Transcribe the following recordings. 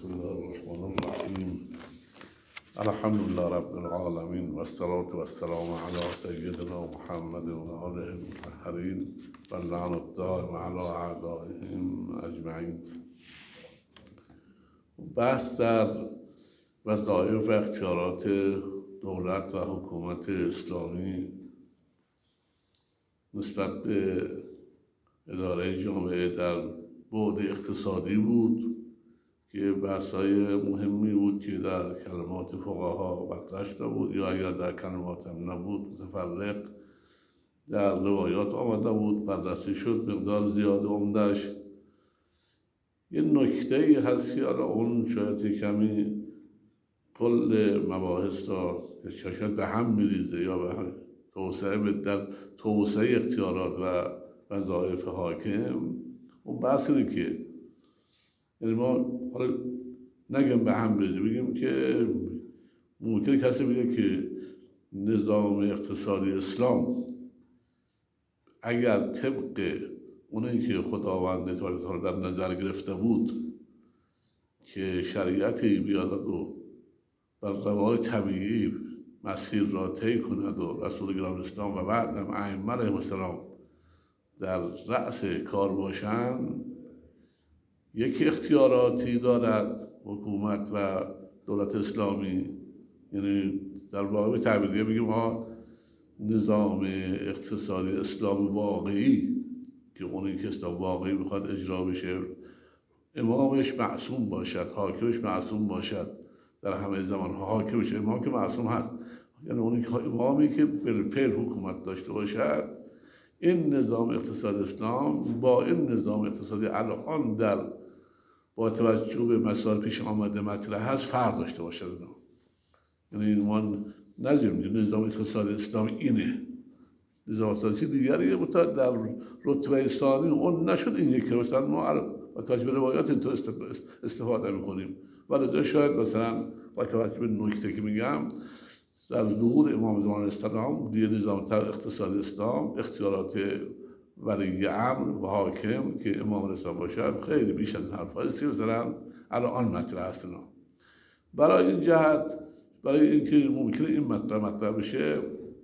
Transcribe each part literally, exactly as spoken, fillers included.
بسم الله الرحمن الرحیم. الحمد لله رب العالمین و الصلاة و السلام علی سیدنا محمد و آله المطهرین و اللعن الدائم علی اعدائهم اجمعین. بحث در وظایف و اختیارات دولت و حکومت اسلامی نسبت به اداره جامعه در بعد اقتصادی بود که بحث‌های مهمی بود که در کلمات فقها مطرح شده بود، یا اگر در کلمات هم نبود متفرق در روایات آمده بود، بررسی شد. مقدار زیاد عمده‌اش یه نکته‌ای هست که حالا اون شاید کمی کل مباحث را شاید به هم میریزه یا به هم توسعه در توسعه اختیارات و وظایف حاکم. اون بحث اینه که یعنی ما حالا نگم به هم بریزه، بگیم که ممکنه کسی بگه که نظام اقتصادی اسلام اگر طبق اونی که خداوند تعالی در نظر گرفته بود که شریعتی بیاد و بر روال طبیعی مسیر را طی کند و رسول گرامی اسلام و بعد هم ائمه علیهم السلام در رأس کار باشند، یک اختیاراتی دارد حکومت و دولت اسلامی. یعنی در واقع تعبیریه بگیم ما نظام اقتصادی اسلام واقعی که اونی که اسلام واقعی میخواد اجرا بشه، امامش معصوم باشد، حاکمش معصوم باشد، در همه زمان حاکم بشه. امام که معصوم هست، یعنی اونی که امامی که بالفعل حکومت داشته باشد. این نظام اقتصاد اسلام با این نظام اقتصادی الان در با توجه به مسائل پیش آمده مطرح هست فرق داشته باشد. یعنی ما نظریم نظام اقتصاد اسلام اینه، نظام اقتصادی دیگری متا در رتبه ثانی اون نشد این یکی. مثلا ما با توجه به روایات اینطور استفاده میکنیم، ولی شاید مثلا با توجه به نکته که میگم در ظهور امام زمان اسلام دیگه نظام اقتصاد اسلام اختیارات ولی امر و حاکم که امام اسلام باشد خیلی بیش از این حرف هایی که مثلا الان مطرح هست. برای این جهت، برای اینکه ممکنه این مطرح مطرح بشه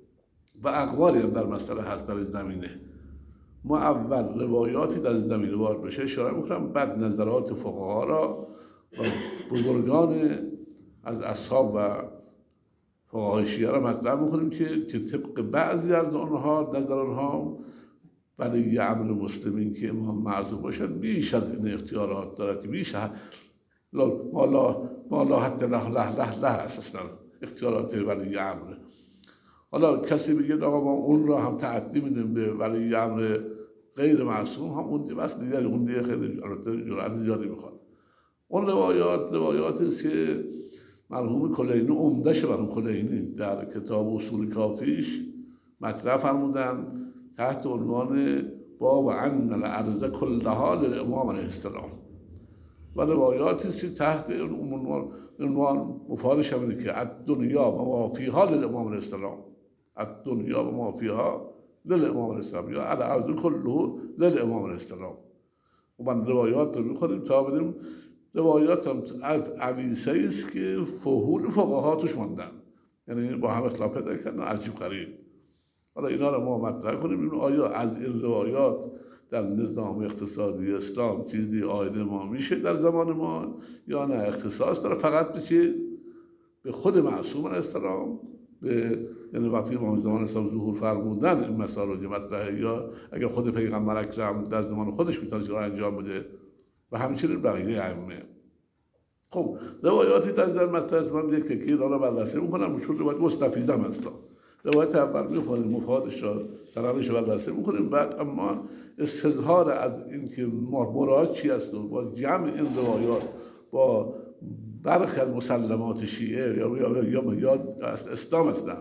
و اقوالی هم در مسئله هست در این زمینه، ما اول روایاتی در این زمینه وارد بشه اشاره میکنم، بعد نظرات فقها را و بزرگان از اصحاب و فقهای شیعه را مطرح میکنیم که که طبق بعضی از آنها نظر آنها ولی امر مسلمین که امام معصوم باشد بیش از این اختیارات دارد که بیش ما لا ما لا حد له له له له اساسا اختیارات ولی امر. حالا کسی بگه آقا ما اون را هم تعدی میدیم به ولی امر غیر معصوم، هم اون بس دیگه اون دیگه خیلی جرأت زیادی میخواد. اون روایات روایاتی است که مرحوم کلینی عمده‌ش مرحوم کلینی در کتاب اصول کافیش مطرح فرمودن تحت عنوان باب ان الارض کلها للامام علیه السلام، و روایاتی است تحت عنوان عنوان مفادش هم اینه که الدنیا و ما فیها للامام علیه السلام، الدنیا و ما فیها للامام علیه السلام، یا الارض کله للامام علیه السلام. و من روایات رو میخونیم تا بدیم روایات هم از عویسه است که فهول فقها توش ماندن، یعنی با هم اختلاف پیدا کردن عجیب غریب. حالا اینا رو ما مطرح کنیم ببینیم آیا از این روایات در نظام اقتصادی اسلام چیزی عاید ما میشه در زمان ما یا نه اختصاص داره فقط بشه به خود معصوم علیه السلام، به یعنی وقتی امام زمان اسلام ظهور فرمودن این مسائل رو مطرحه، یا اگر خود پیغمبر اکرم در زمان خودش میتونه انجام بده و همچنین بقیه ائمه. خب روایاتی در در مطلب من یک تکی را بررسی میکنم، چون روایت مستفیضه است. روایت اول میخونیم مفادش را سرانش را بررسی میکنیم، بعد اما استظهار از اینکه مراد چی است و با جمع این روایات با برخی از مسلمات شیعه یا یا یا یا اسلام هستند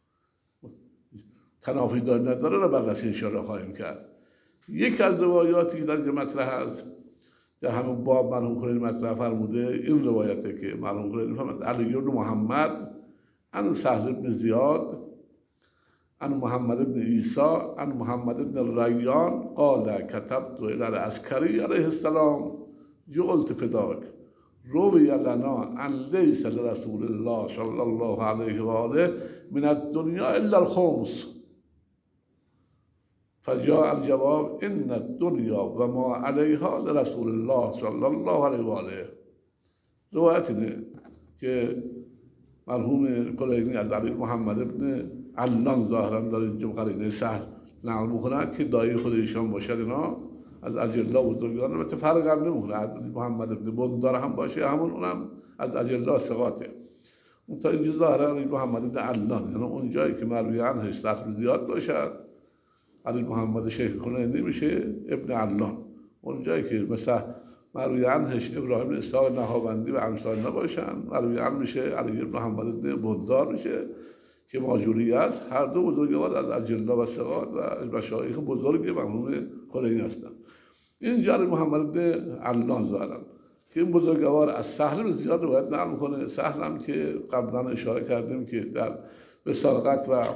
تنافی داره نداره را بررسی اشاره خواهیم کرد. یک از روایاتی که در مطرح است در همون باب مرحوم کلینی مطرح فرموده این روایته که مرحوم کلینی فرمود علی بن محمد عن سهل بن زیاد عن محمد بن عیسی عن محمد بن ریان قال كتبت الى العسكري علیه السلام جعلت فداک روی لنا ان لیس لرسول الله صلی الله علیه و آله من الدنیا الا الخمس فجاء الجواب ان الدنیا و ما علیها لرسول الله صلی الله علیه و آله. روایت اینه که مرحوم کلینی از علی محمد ابن علان ظاهرا داره اینجا قرینه سهل نقل میکنند که دایی خود ایشان باشد، اینا از اجلا بزرگان البته فرق هم نمیکنه، علی محمد ابن بندار هم باشه همون اونم از اجلا ثقاته. اون تا اینجا ظاهرا علی محمد ابن علان، یعنی اون جایی که مروی عنهش سطر زیاد باشد علی محمد شیخ کلینی میشه ابن علان. اون جایی که مثلا مروی عنهش ابراهیم اسحاق نهاوندی و امثال نباشن مروی عنه میشه علی محمد ابن بندار میشه که ماجوری است. هر دو بزرگوار از اجلا و ثقات و مشایخ بزرگ مرحوم کلینی هستند. اینجا علی محمد ابن علان ظاهرا که این بزرگوار از سهل به زیاد روایت نقل میکنه. سهل هم که قبلا اشاره کردیم که در وثاقت و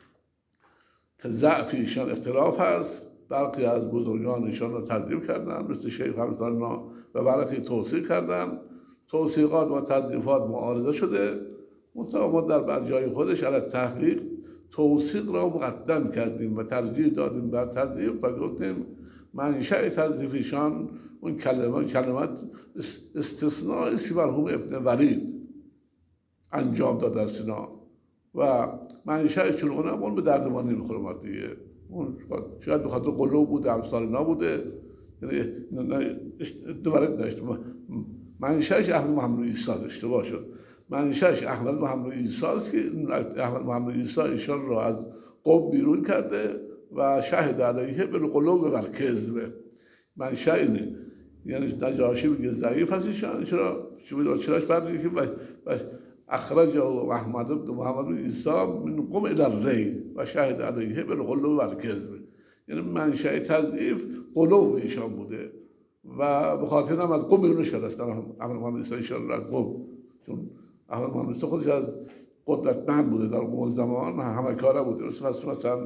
ضعف ایشان اختلاف هست، برخی از بزرگان ایشان را تضعیف کردن مثل شیخ همزانا و برخی توصیق کردن. توصیقات و تضعیفات معارضه شده، منتها ما در بعض جای خودش علی تحقیق توصیق را مقدم کردیم و ترجیح دادیم بر تضعیف و گفتیم منشأ تضعیف ایشان اون کلمات کلمات استثناء سی مرحوم ابن ولید انجام داده است اینا و منشأ چون اونم اون به درد ما نمیخوره ما دیگه. اون شاید به خاطر قلوب بوده امثال نبوده، یعنی دوباره داشت منشأش احمد محمد عیسی اشتباه شد. منشأش احمد محمد عیسی است که احمد محمد عیسی ایشان را از قم بیرون کرده و شهد علیه بالقلوب و الکذب. منشأ اینه، یعنی نجاشی میگه ضعیف هست ایشان، چرا چرا چراش بعد میگه که اخرج احمد بن محمد عیسی من قم الی الری و شهد علیه بالقلوب و الکذب. یعنی منشأ تضعیف قلوب ایشان بوده و به خاطر هم از قم بیرون شدستن احمد محمد عیسی ایشان را از قم، چون احمد محمد عیسی خودش از قدرتمند بوده در اون زمان، همه کاره بوده، مثل مثلا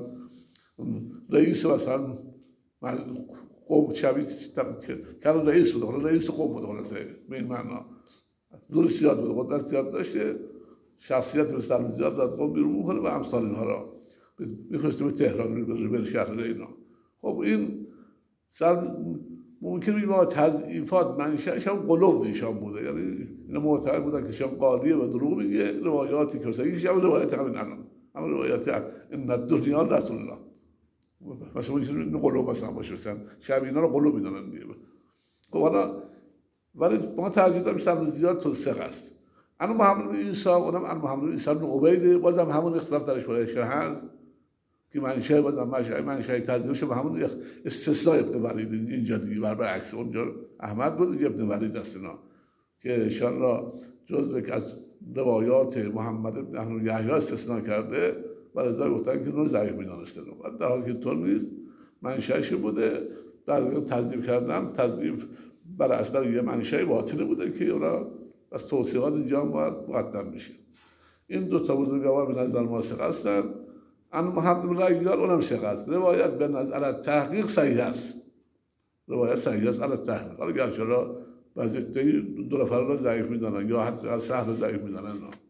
رئیس مثلا قم شبیه که رئیس بوده، حالا رئیس قم بوده، خلاصه به این معنا زور زیاد بوده، قدرت زیاد داشته، شخصیت به سر زیاد از قم بیرون میکنه و امثال اینها را میفرسته به تهران به شهر اینا. خب این سر ممکن بگیم با تضعیفات منشأش هم قلوب ایشان بوده، یعنی اینا معتقد بودن که ایشان قالیه و دروغ میگه. روایاتی که مثلا یکی هم روایت همین الان هم روایت ان الدنیا رسول الله مثلا این قلوب مثلا باشه، مثلا شب اینا رو قلوب میدونن دیگه. خب حالا ولی ما ترجیح دادیم سر زیاد توثیق است. انا محمد عیسی اونم ان محمد عیسی بن عبید بازم همون اختلاف درش برایش هست که منشأ بازم منشأ منشأ تضعیفش به همون استثناء ابن ولید اینجا دیگه بر برعکس اونجا احمد بود دیگه ابن ولید است اینا که ایشان را جزو از روایات محمد بن یحیی استثناء کرده و لذا گفتن که اون ضعیف می‌دانسته، در حالی که طور نیست منشأش بوده. در تضعیف کردن تضعیف بر اثر یه منشأ باطنی بوده که اونا از توصیقات اینجا باید مقدم میشه. این دو تا بزرگوار به نظر ما ثقه هستن. ان محمد بن ریار اونم ثقه است. روایت به نظر علی تحقیق صحیح است، روایت صحیح است علی تحقیق. حالا گرچه را بعضی دو نفر را ضعیف میدانن یا حتی از شهر ضعیف میدانن.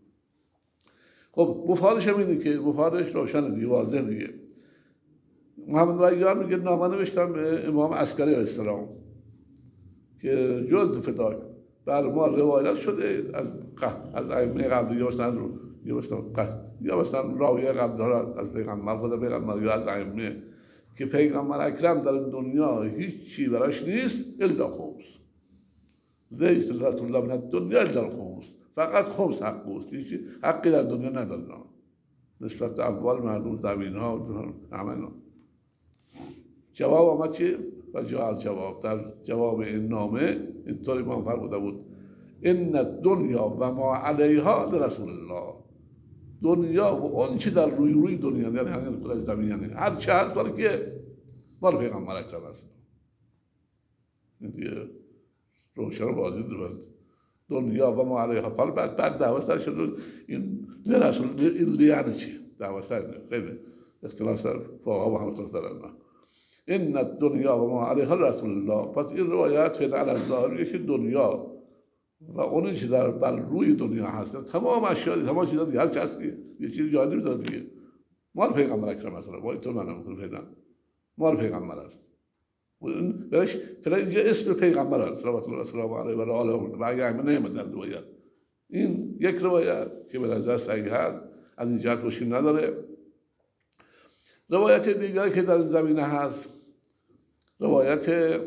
خب مفادش هم اینه که مفادش روشن دیگه، واضح دیگه. محمد ریار میگه نامه نوشتم به امام عسکری علیه السلام که جلد فداک بر ما روایت شده از از ائمه قبلی یا مثلا یا مثلا یا مثلا راوی قبل از پیغمبر خدا پیغمبر یا از ائمه که پیغمبر اکرم در دنیا هیچ چی براش نیست الا خمس، لیس لرسول الله من الدنیا الا الخمس، فقط خمس حق است، هیچ حقی در دنیا نداره نسبت به اموال مردم، زمین ها و همه. جواب آمد چی؟ و جواب جواب در جواب این نامه اینطوری ما فرموده بود ان الدنیا و ما علیها لرسول الله. دنیا و اون چی در روی روی دنیا یعنی همین کل زمین، یعنی هر چی هست ولی که مال پیغمبر اکرم است. این دیگه روشن واضح بود. دنیا و ما علیها فال بعد بعد دعوا سر شد این لرسول این لیان چی دعوا سر خیلی اختلاف سر فقها با هم اختلاف دارن. ان الدنیا و ما علیها رسول الله. پس این روایت فعلا علی الظاهر که دنیا و اون چیز در بر روی دنیا هست، تمام اشیاء، تمام چیزا دیگه، هر چیز دیگه یه چیز جای نمیذاره دیگه. مال پیغمبر اکرم مثلا وای تو منم کنه فعلا مال پیغمبر است. اون برش فعلا اینجا اسم پیغمبر است صلوات الله و علیه و آله و اگه همه نمیاد در روایت. این یک روایت که به نظر صحیح هست، از این جهت مشکل نداره. روایت دیگری که در زمینه هست روایت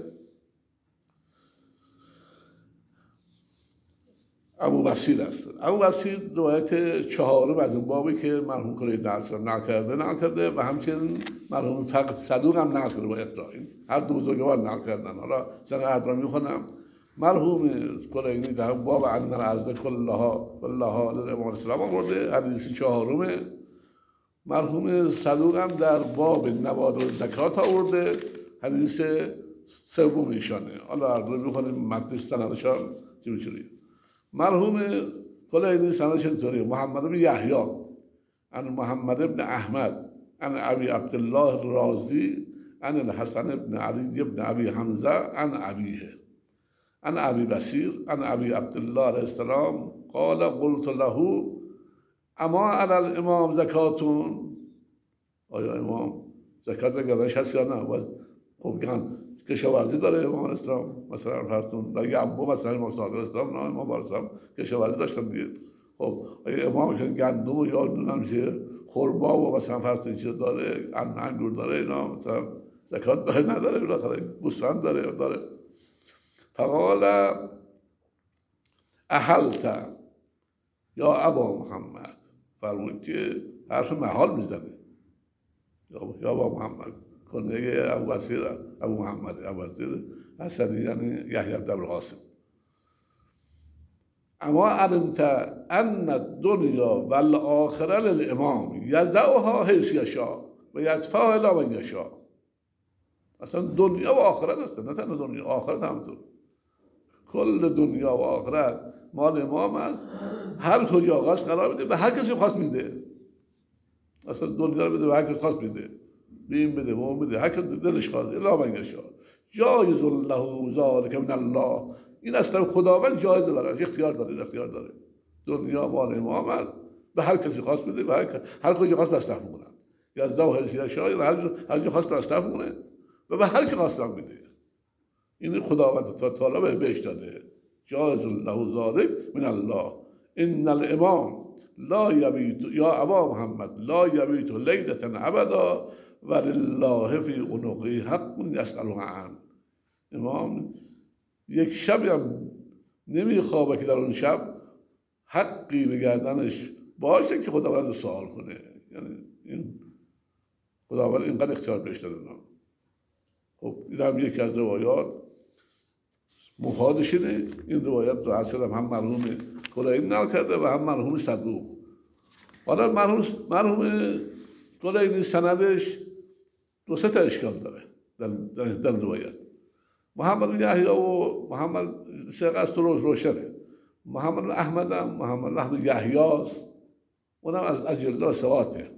ابو بصیر است. ابو بصیر روایت چهارم از اون بابی که مرحوم کلید نقل کرده نقل کرده و همچنین مرحوم فقط صدوق هم نقل کرده روایت را. این هر دو بزرگوار نقل کردن. حالا سند را میخونم. مرحوم کلینی در باب ان الارض کلها کلها للامام الاسلام آورده، حدیث چهارم. مرحوم صدوق هم در باب نواد و زکات آورده، حدیث سوم ایشانه. حالا هر دو میخونیم متن سندشان چی میشه. مرحوم کلینی سندش اینطوریه: محمد بن یحیی عن محمد بن احمد عن ابی عبدالله الرازی عن الحسن بن علی بن ابی حمزه عن ابیه عن ابی بصیر عن ابی عبدالله علیه السلام قال قلت له اما علی الامام زکاتون، آیا امام زکات بگردنش هست یا نه؟ خب بگن کشاورزی داره امام اسلام، مثلا فرضون اگه ابو مثلا امام صادق اسلام نه امام اسلام کشاورزی داشتن دیگه. خب اگه امام که گندم یا نمیشه خرما و مثلا فرضون چیز داره، انگور داره، اینا مثلا زکات داره نداره؟ بالاخره گوسفند داره داره. فقال احلت یا ابا محمد، فرمود که حرف محال میزنه یا ابا محمد، کنه ابو بصیر ابو محمد ابو بصیر حسنی یعنی یحیی بن القاسم. اما علمت ان الدنیا والآخره للامام یضعها حیث یشاء و یدفعها الی من یشاء. اصلا دنیا و آخرت هست، نه تنها دنیا، آخرت هم تو. کل دنیا و آخرت مال امام است، هر کجا خواست قرار بده و هر کسی خواست میده. اصلا دنیا رو بده و هر کسی خواست میده، به این بده و اون بده، هر کسی دلش خواست الا من یشاء. جایز له ذلک من الله، این اصلا خداوند جایز داره، اختیار داره، اختیار داره. دنیا مال امام است، به هر کسی خواست بده و هر هر کجا خواست مصرف کنه. یا ذو یشاء هر هر جا خواست مصرف کنه و به هر کی خواست میده. این خداوند تعالی به بهش داده. جایز له ذلک من الله. ان الامام لا یبیت یا ابا محمد لا یبیت لیلة ابدا ولله فی عنقه حق یسأله عنه. امام یک شب هم نمیخوابه که در اون شب حقی به گردنش باشه که خداوند سوال کنه. یعنی این خداوند اینقدر اختیار بهش داده. خب این هم یکی از روایات مفادش اینه. این روایت رو اصلا هم مرحوم کلینی نقل کرده و هم مرحوم صدوق. حالا مرحوم مرحوم کلینی سندش دو سه تا اشکال داره در, در, در روایت. محمد بن یحیی و محمد سیغه است رو روشنه. محمد بن احمد هم محمد بن احمد یحیی است، اونم از اجله ثقاته.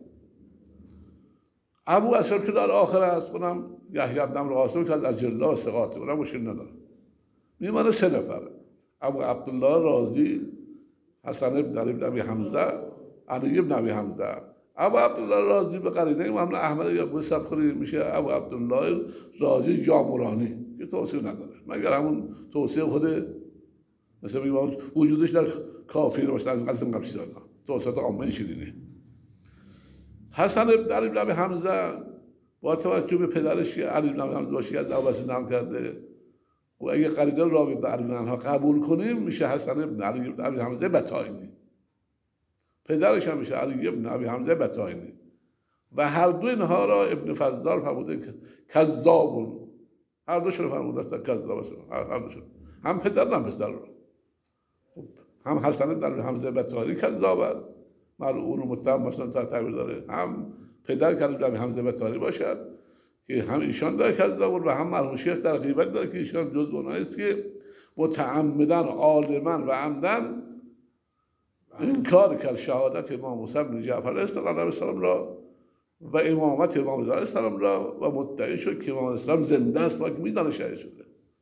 ابو اسلم که در آخر است، اونم یحیی بن القاسم که از اجله ثقاته، اونم مشکل نداره. میمانه سه نفر: ابو عبدالله رازی، حسن بن علی بن ابی حمزه، علی بن ابی حمزه. ابو عبدالله رازی به قرینه محمد احمد یا حساب کنید میشه ابو عبدالله رازی جامورانی که توصیه نداره، مگر همون توصیه خود مثلا میگم وجودش در کافی رو مثلا از این قبل چیزا نه، توصیه عامه شدینه. حسن بن علی بن ابی حمزه با توجه به پدرش که علی بن ابی حمزه باشه از ابو بصیر نام کرده و اگه قرینه راوی به علی بن ابی قبول کنیم میشه حسن بن علی بن ابی حمزه بطائینی. پدرش هم میشه علی بن ابی حمزه بطائینی و هر دو اینها را ابن فضال فرموده که کذابون، هر دوشون فرموده است کذاب است، هر دوشون، هم پدر هم پسر رو. هم حسن بن علی حمزه بطائینی کذاب است، ملعون و متهم مثلا تا تعبیر داره، هم پدر که علی بن حمزه بطائینی باشد که هم ایشان داره کذاب و هم مرحوم شیخ در غیبت داره که ایشان جزء اونایی است که متعمدن عالما و عمدن انکار کرد شهادت امام موسی بن جعفر علیه السلام را و امامت امام رضا علیه السلام را و مدعی شد که امام الاسلام زنده است و که میدانه شهید شده.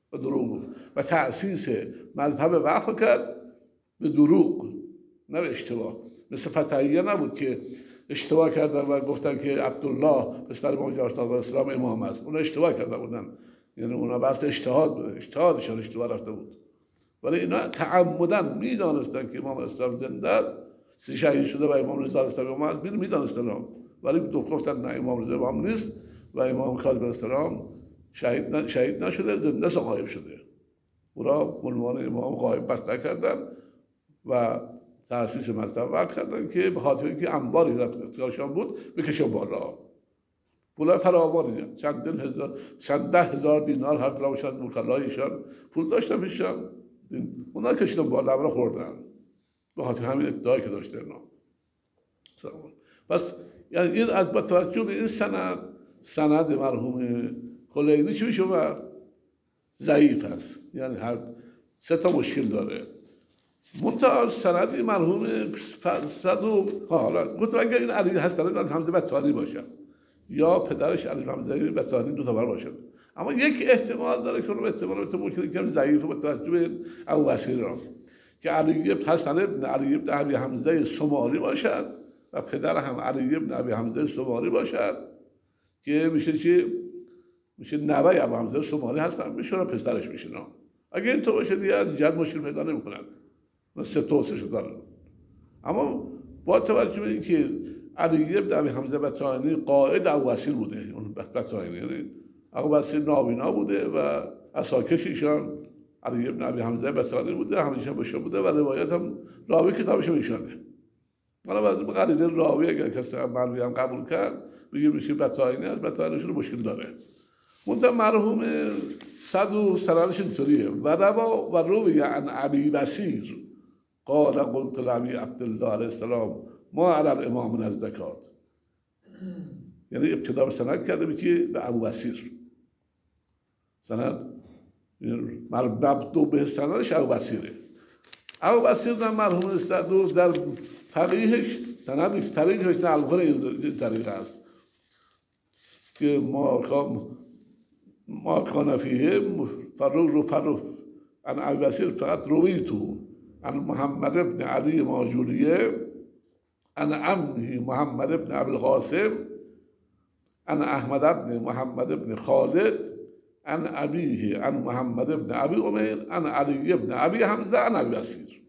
و دروغ گفت و تأسیس مذهب وقف کرد به دروغ، نه به اشتباه. مثل فتحیه نبود که اشتباه کردن و گفتن که عبدالله پسر امام جعفر علیه السلام امام است. اون اشتباه کرده بودن، یعنی اونا بحث اجتهاد بود، اجتهادشان اشتباه رفته بود. ولی اینا تعمدن میدانستن که امام اسلام زنده است، شهید شده و امام رضا علیه السلام است، میدانستن، ولی دو گفتن نه امام رضا امام نیست و امام کاظم علیه السلام شهید شهید نشده، زنده است و غایب شده. او را به عنوان امام غایب بسته کردن و تأسیس مذهب وقف کردن که به خاطر اینکه انباری در اختیارشان بود بکشه بالا. پول فراوانی، چند هزار چند ده هزار دینار هر کدام شد وکلایشان پول داشتن پیششان، اونا کشیدن بالا و خوردن به خاطر همین ادعایی که داشتن. پس یعنی این از با توجه به این سند، سند مرحوم کلینی چی میشه؟ ضعیف است، یعنی هر سه تا مشکل داره. منتها سند مرحوم صد و حالا گفت اگر این علی هست علی حمزه بطانی باشه یا پدرش علی حمزه بطانی دو تا بار باشه، اما یک احتمال داره که اون احتمال ممکنه که ضعیفه با توجه به ابوبصیر را که علی حسن ابن علی ابن ابی حمزه سماری باشد و پدر هم علی ابن ابی حمزه سماری باشد که میشه چی؟ میشه نوه ابو حمزه سماری هستن، میشه پسرش میشه. اگه اینطور باشه دیگه از جد مشکل پیدا نمیکنند، سه توسش دارن. اما با توجه به اینکه علی ابن ابی حمزه بطانی قائد ابوبصیر بوده، اون بطانی یعنی ابوبصیر نابینا بوده و اساکش ایشان علی ابن ابی حمزه بطانی بوده، همیشه باشه بوده و روایت هم راوی کتابش ایشانه. حالا به قرینه راوی اگر کسی مروی هم قبول کرد بگیم میشه بطانی از بطانیشون مشکل داره. منتها مرحوم صد و سندش اینطوریه و روا و روی عن ابی بصیر قال قلت لعبی عبدالله علیه السلام ما علی الامام من از زکات، یعنی ابتدا به سند کرده بکی به ابوبصیر سند مربوط به سندش ابوبصیره. ابوبصیر در مرحوم استدو در فقیهش سندش طریقش نقل کنه این طریقه است که ما ما کان فیه فروج و فروج عن ابوبصیر فقط رویتو عن محمد ابن علی ماجوریه عن عمه محمد ابن ابی القاسم عن احمد ابن محمد ابن خالد عن ابیه عن محمد ابن ابی امیر عن علی ابن ابی حمزه عن ابوبصیر.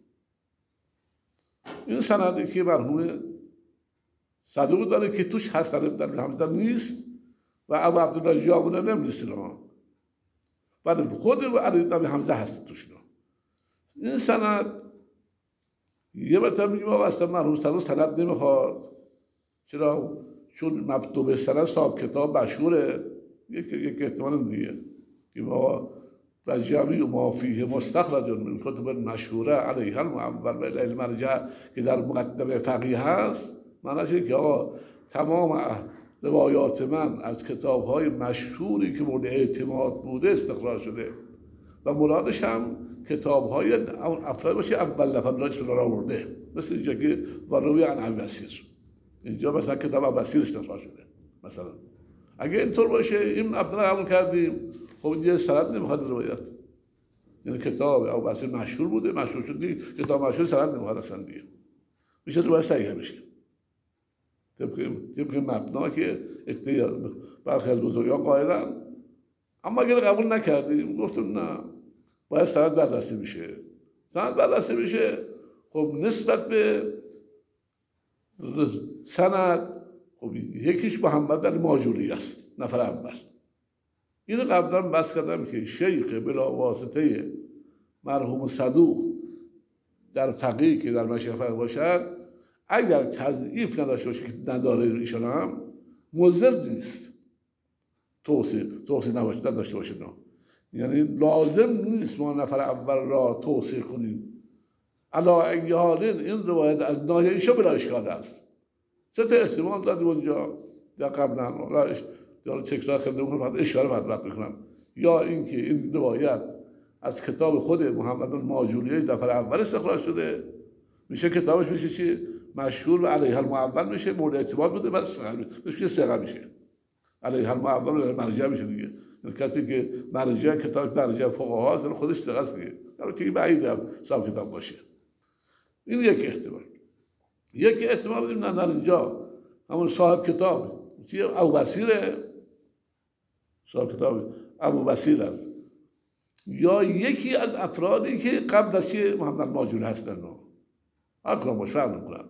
این سندی که مرحوم صدوق داره که توش حسن ابن حمزه نیست و ابو عبدالله جابونه نمی‌رسه، ولی خود علی ابن ابی حمزه هست توش. این سند یه مرتبه میگیم آقا اصلا مرحوم صدوق سند نمیخواد. چرا؟ چون مبدوع به سند صاحب کتاب مشهوره، یک یک احتمال دیگه که ما و جمعی ما فیه مستخرج من کتب مشهوره علیه المعول و الیه المرجع که در مقدمه فقیه هست، معنیش اینه که آقا تمام روایات من از کتاب‌های مشهوری که مورد اعتماد بوده استخراج شده و مرادش هم کتاب‌های افراد باشه اول نفر راجع به را آورده، مثل اینجا که وروی عن ابوبصیر، اینجا مثلا کتاب ابوبصیر استخراج شده. مثلا اگه اینطور باشه این عبدالله قبول کردیم، خب اینجا سند نمیخواد روایت، یعنی کتاب ابوبصیر مشهور بوده، مشهور شد دیگه، کتاب مشهور سند نمیخواد اصلا دیگه، میشه روایت صحیح میشه طبق طبق مبنا که برخی از بزرگان قائلن. اما اگر قبول نکردیم گفتم نه باید سند بررسی میشه. سند بررسی میشه خب نسبت به سند خب یکیش محمد علی ماجوری است، نفر اول. اینو قبلا بحث کردم که شیخ بلا واسطه مرحوم صدوق در فقیه که در مشیخ فقیه باشد اگر تضعیف نداشته باشه که نداره ایشان هم مضر نیست، توصیه توصیه نداشته باشه نه. یعنی لازم نیست ما نفر اول را توصیه کنیم. علا ای حالین این روایت از ناحیه ایشان بلا اشکال است. سه تا احتمال دادیم اونجا یا قبلا یا تکرار خیلی نمی‌کنم، فقط اشاره مطلب میکنم. یا اینکه این روایت از کتاب خود محمد الماجوریه نفر اول استخراج شده، میشه کتابش میشه چی؟ مشهور و علیه المعول میشه، مورد اعتماد بوده، بس میشه ثقه میشه. علیه المعول مرجع میشه دیگه. یعنی کسی که مرجع کتاب مرجع فقها هست خودش دقیق است دیگه، در که بعیده صاحب کتاب باشه. این یک احتمال. یک احتمال بدیم نه نه اینجا همون صاحب کتاب چیه؟ ابوبصیره، صاحب کتاب ابوبصیر است، یا یکی از افرادی که قبل از چه محمد الماجوری هستن نه هر کدام باش فرق نمی‌کنن.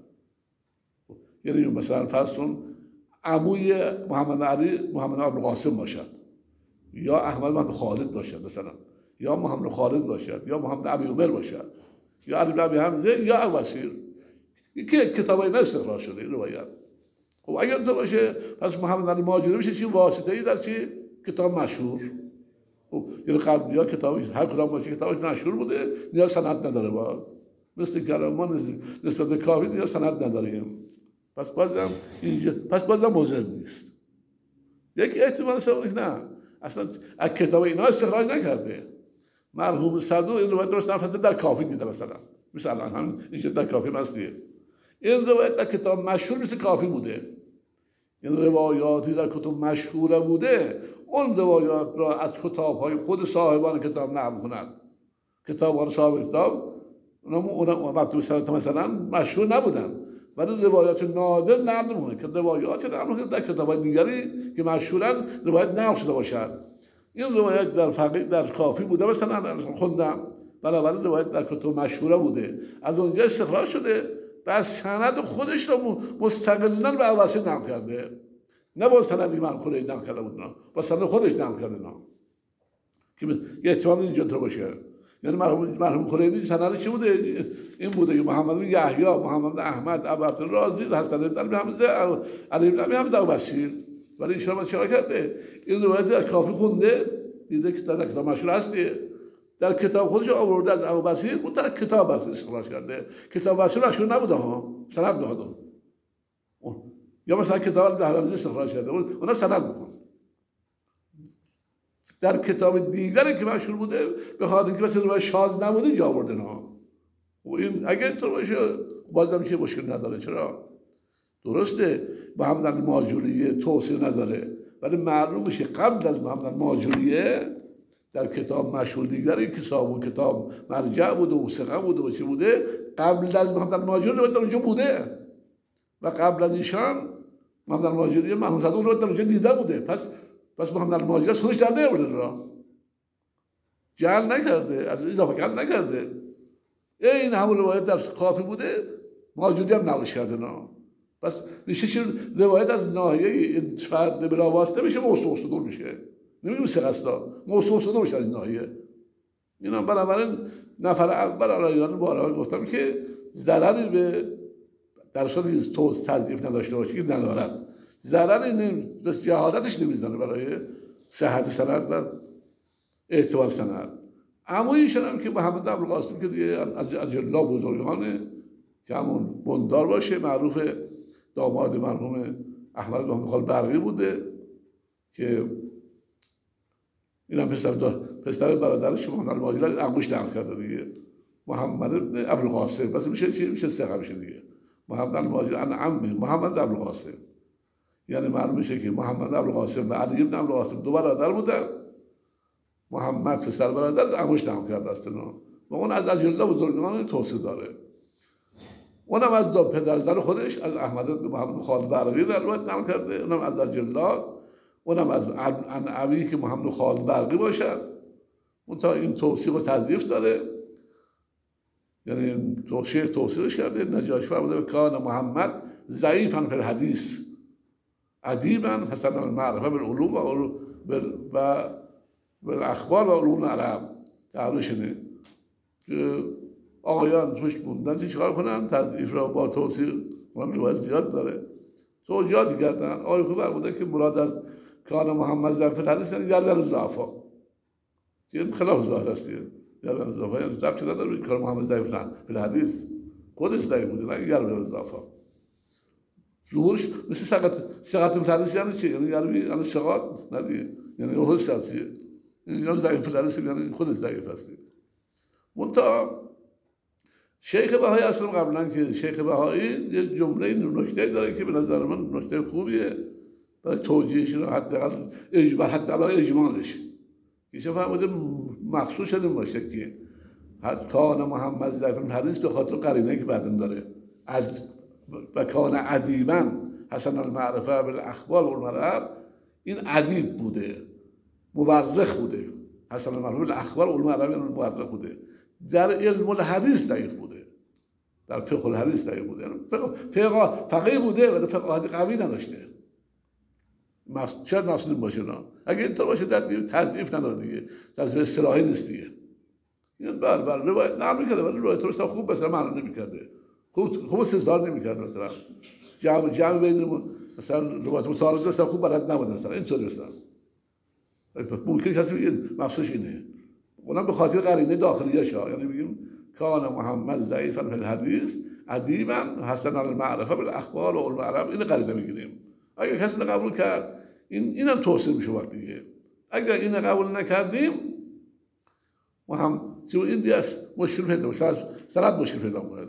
یعنی مثلا فرض کن عموی محمد علی محمد ابوالقاسم باشد، یا احمد محمد خالد باشد مثلا، یا محمد خالد باشد، یا محمد ابی عمر باشد، یا علی بن ابی حمزه، یا ابوبصیر. که کتابای اینا استخراج شده این روایت. خب اگر تو باشه پس محمد علی ماجوری میشه چی؟ واسطه‌ای در چی؟ کتاب مشهور. خب یعنی قبل یا کتابی هر کدام باشه کتابش مشهور بوده نیاز سند نداره. باز مثل که ما نسبت کافی نیاز سند نداریم، پس بازم اینجا پس بازم موضوع نیست. یک احتمال سوم نه اصلا از کتاب اینا استخراج نکرده. مرحوم صدوق این روایت درست نفسه در کافی دیده مثلا، مثلا هم اینجا در کافی مسئله این روایت در کتاب مشهور مثل کافی بوده. این روایاتی در کتاب مشهوره بوده، اون روایات را از کتاب‌های خود صاحبان کتاب نقل کنند. کتاب‌های صاحب کتاب اونا وقتی مثلا مثلا مشهور نبودن، ولی روایات نادر نقل می‌کنه که روایات نقل می‌کنه در کتاب‌های دیگری که مشهورن روایت نقل شده باشد. این روایت در فقیه در کافی بوده مثلا خوندم، بنابراین روایت در کتاب مشهوره بوده، از اونجا استخراج شده و سند خودش رو مستقلاً به ابوبصیر نقل کرده، نه با سند امام کلینی نقل کرده بود، نه با سند خودش نقل کرده. نه که یه احتمال اینجا تو باشه، یعنی مرحوم مرحوم کلینی سندش چی بوده؟ این بوده که محمد بن یحیی، محمد احمد، ابو عبدالرازی، حسن بن ابی حمزه، علی بن ابی حمزه، ابوبصیر. ولی ایشون ما چیکار کرده؟ این روایت در کافی خونده، دیده که در کتاب مشهور هستی، در کتاب خودش آورده از ابوبصیر، بود در کتاب از استخراج کرده. کتاب مشهور مشهور نبوده ها، سند داده. یا مثلا کتاب دهلوی استخراج کرده، اونا سند می‌کنن. در کتاب دیگری که مشهور بوده به خاطر اینکه مثلا روایت شاذ نبوده جا آورده. نه و این اگه اینطور باشه بازم چه مشکل نداره. چرا؟ درسته محمد الماجوری توصیه نداره، ولی معلوم میشه قبل از محمد الماجوری در کتاب مشهور دیگری که صاحب کتاب مرجع بوده و ثقه بوده و چی بوده، قبل از محمد الماجوری رو در اونجا بوده و قبل از ایشان محمد الماجوری مرحوم صدوق رو در اونجا دیده بوده. پس پس محمد الماجوری خودش در نیاورده، را جعل نکرده، از اضافه کم نکرده. این همون روایت در کافی بوده، ماجوری هم نقلش کرده. نه پس میشه روایت از ناحیه فرد بلا واسطه میشه موضوع صدور میشه، نمیگیم سقستا موضوع صدور میشه از این ناحیه. اینا بنابراین نفر اول آرایان بارها گفتم که ضرری به در صورتی توز تضعیف نداشته باشه که ندارد، ضرری نمی جهادتش نمیزنه برای صحت سند و اعتبار سند. اما ایشون هم که محمد ابوالقاسم که دیگه از اجلا بزرگانه که همون بندار باشه، معروف داماد مرحوم احمد محمد خال برقی بوده که اینم پسر پسر برادرش محمد الماجوری از انگوش نقل کرده دیگه، محمد ابوالقاسم. پس میشه چی؟ میشه ثقه میشه دیگه. محمد الماجوری ان عمه محمد ابوالقاسم، یعنی معلوم میشه که محمد ابوالقاسم و علی بن ابوالقاسم دو برادر بودن. محمد پسر برادر از انگوش نقل کرده است و اون از اجلا بزرگان توصیه داره. اونم از دو پدر زن خودش از احمد محمد خالد برقی روایت نقل کرده، اونم از اجلا، اونم از ان ابی که محمد خالد برقی باشد. اون تا این توصیه و تضعیف داره، یعنی توصیه توصیهش کرده. نجاشی فرموده کان محمد ضعیفا فی الحدیث ادیبا حسن المعرفه بالعلوم و بالاخبار و علوم عرب. تعریفشونه که آقایان توش موندن چیکار کنن؟ تضعیف را با توصیه اون روایت زیاد داره، توجیهاتی کردن. آقای خوب فرموده که مراد از کان محمد ضعیف فی الحدیث یعنی در ضعفا، این خلاف ظاهر است. در ضعفا یعنی ضبط نداره که کان محمد ضعیف فی الحدیث خودش ضعیف بوده، نه در ضعفا. ظهورش مثل سقط سقط الحدیث یعنی چی؟ یعنی یعنی سقط ندیه، یعنی اون سازیه، یعنی ضعیف الحدیث یعنی خودش ضعیف است. منتها شیخ بهایی اصلا قبلا که شیخ بهایی یه جمله نکته داره که به نظر من نکته خوبیه برای توجیهش رو حداقل اجبار حداقل اجمالش که فرموده مخصوص شده باشه که کان محمد ضعیف الحدیث به خاطر قرینه که بعدن داره و کان ادیبا حسن المعرفه بالاخبار والمرب، این ادیب بوده، مورخ بوده، حسن المعرفه بالاخبار والمرب یعنی مورخ بوده، در علم الحدیث ضعیف بوده، در فقه الحدیث ضعیف بوده، فقه فقیه بوده ولی فقه قوی نداشته. شاید مقصود باشه نه، اگه اینطور باشه در تضعیف نداره دیگه، تضعیف اصطلاحی نیست دیگه. این بر بر روایت نقل می‌کرده ولی روایت رو خوب مثلا معنا نمی‌کرده، خوب خوب استدلال نمی‌کرده، مثلا جمع جمع بین مثلا روایت متعارض مثلا خوب بلد نبوده، مثلا اینطوری مثلا ممکن کسی بگه مقصودش اینه، اونم به خاطر قرینه داخلیش ها، یعنی بگیم کان محمد ضعیفا فی الحدیث ادیبا حسن المعرفه بالاخبار و العرب، این قرینه میگیریم. اگر کسی اینو قبول کرد این اینم توصیه میشه وقت دیگه. اگر اینو قبول نکردیم ما هم چون این دیگه مشکل پیدا میشه، سند مشکل پیدا میکنه.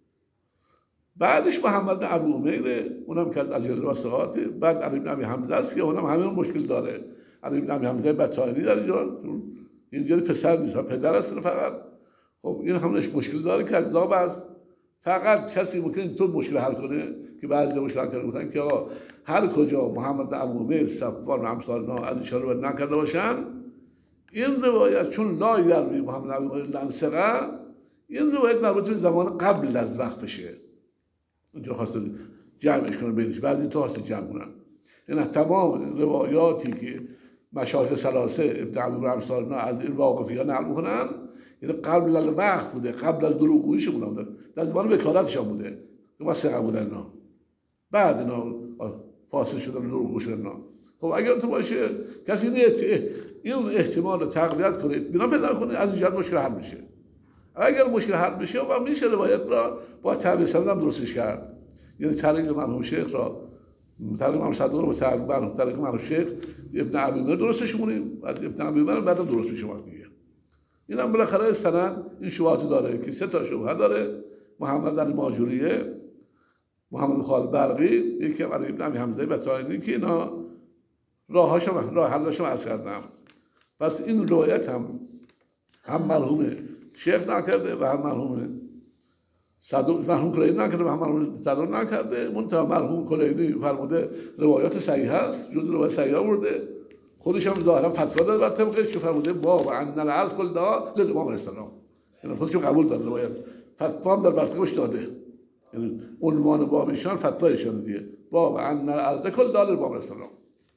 بعدش محمد ابو عمیر، اونم که از اجل واسقاته، بعد علی بن ابی حمزه است که اونم همین مشکل داره. علی بن ابی حمزه بطائنی در اینجا اینجا پسر نیست، پدر است فقط. خب این همونش مشکل داره که از داب از فقط کسی ممکن اینطور مشکل حل کنه که بعضی مشکل حل کردن که آقا هر کجا محمد ابو عمیر صفوان و امثال اینا از ایشان رو نکرده باشن، این روایت چون لا یروی محمد ابو عمیر لنسقه، این روایت مربوط به زمان قبل از وقفشه. اینجا خواسته جمعش کنن بینش، بعضی تو خواسته جمع کنن. یعنی تمام روایاتی که مشایخ ثلاثه ابن ابی و امثال اینا از این واقفی ها نقل میکنن، یعنی قبل از وقت بوده، قبل از دروغگوییشون بوده، در زمان بکارتشون بوده که واسقه بودن اینا، بعد اینا فاسد شدن دروغگو شدن اینا. خب اگر تو باشه کسی این احتمال رو تقویت کنه، اطمینان پیدا کنه، از اینجا مشکل حل میشه. اگر مشکل حل بشه و میشه روایت را با تعبیر سند هم درستش کرد، یعنی تعلیق مرحوم شیخ را تعلیق مرحوم صدوق رو با تعلیق مرحوم شیخ ابن ابی عمر درستش کنیم، از ابن ابی عمر بعد درست میشه وقت دیگه. این هم بالاخره سند این شبهات داره که سه تا شبهه داره. محمد علی ماجوریه، محمد خالد برقی، یکی هم علی ابن ابی حمزه بطائنی که اینا راهاشو راه حلشو عرض کردم. پس این روایت هم هم مرحوم شیخ نکرده و هم مرحوم صدوق مرحوم کلینی نکرده و هم مرحوم صدوق نکرده. منتها مرحوم کلینی فرموده روایات صحیح است، جز روایت صحیح آورده. خودش هم ظاهرا فتوا داد بر طبقش که فرموده با و ان العرض کل دا للامام علیه السلام، یعنی خودش قبول داد روایت، فتوا هم در بر طبقش داده، یعنی عنوان باب ایشان فتوا ایشان دیگه، با و ان العرض کل دا للامام علیه السلام.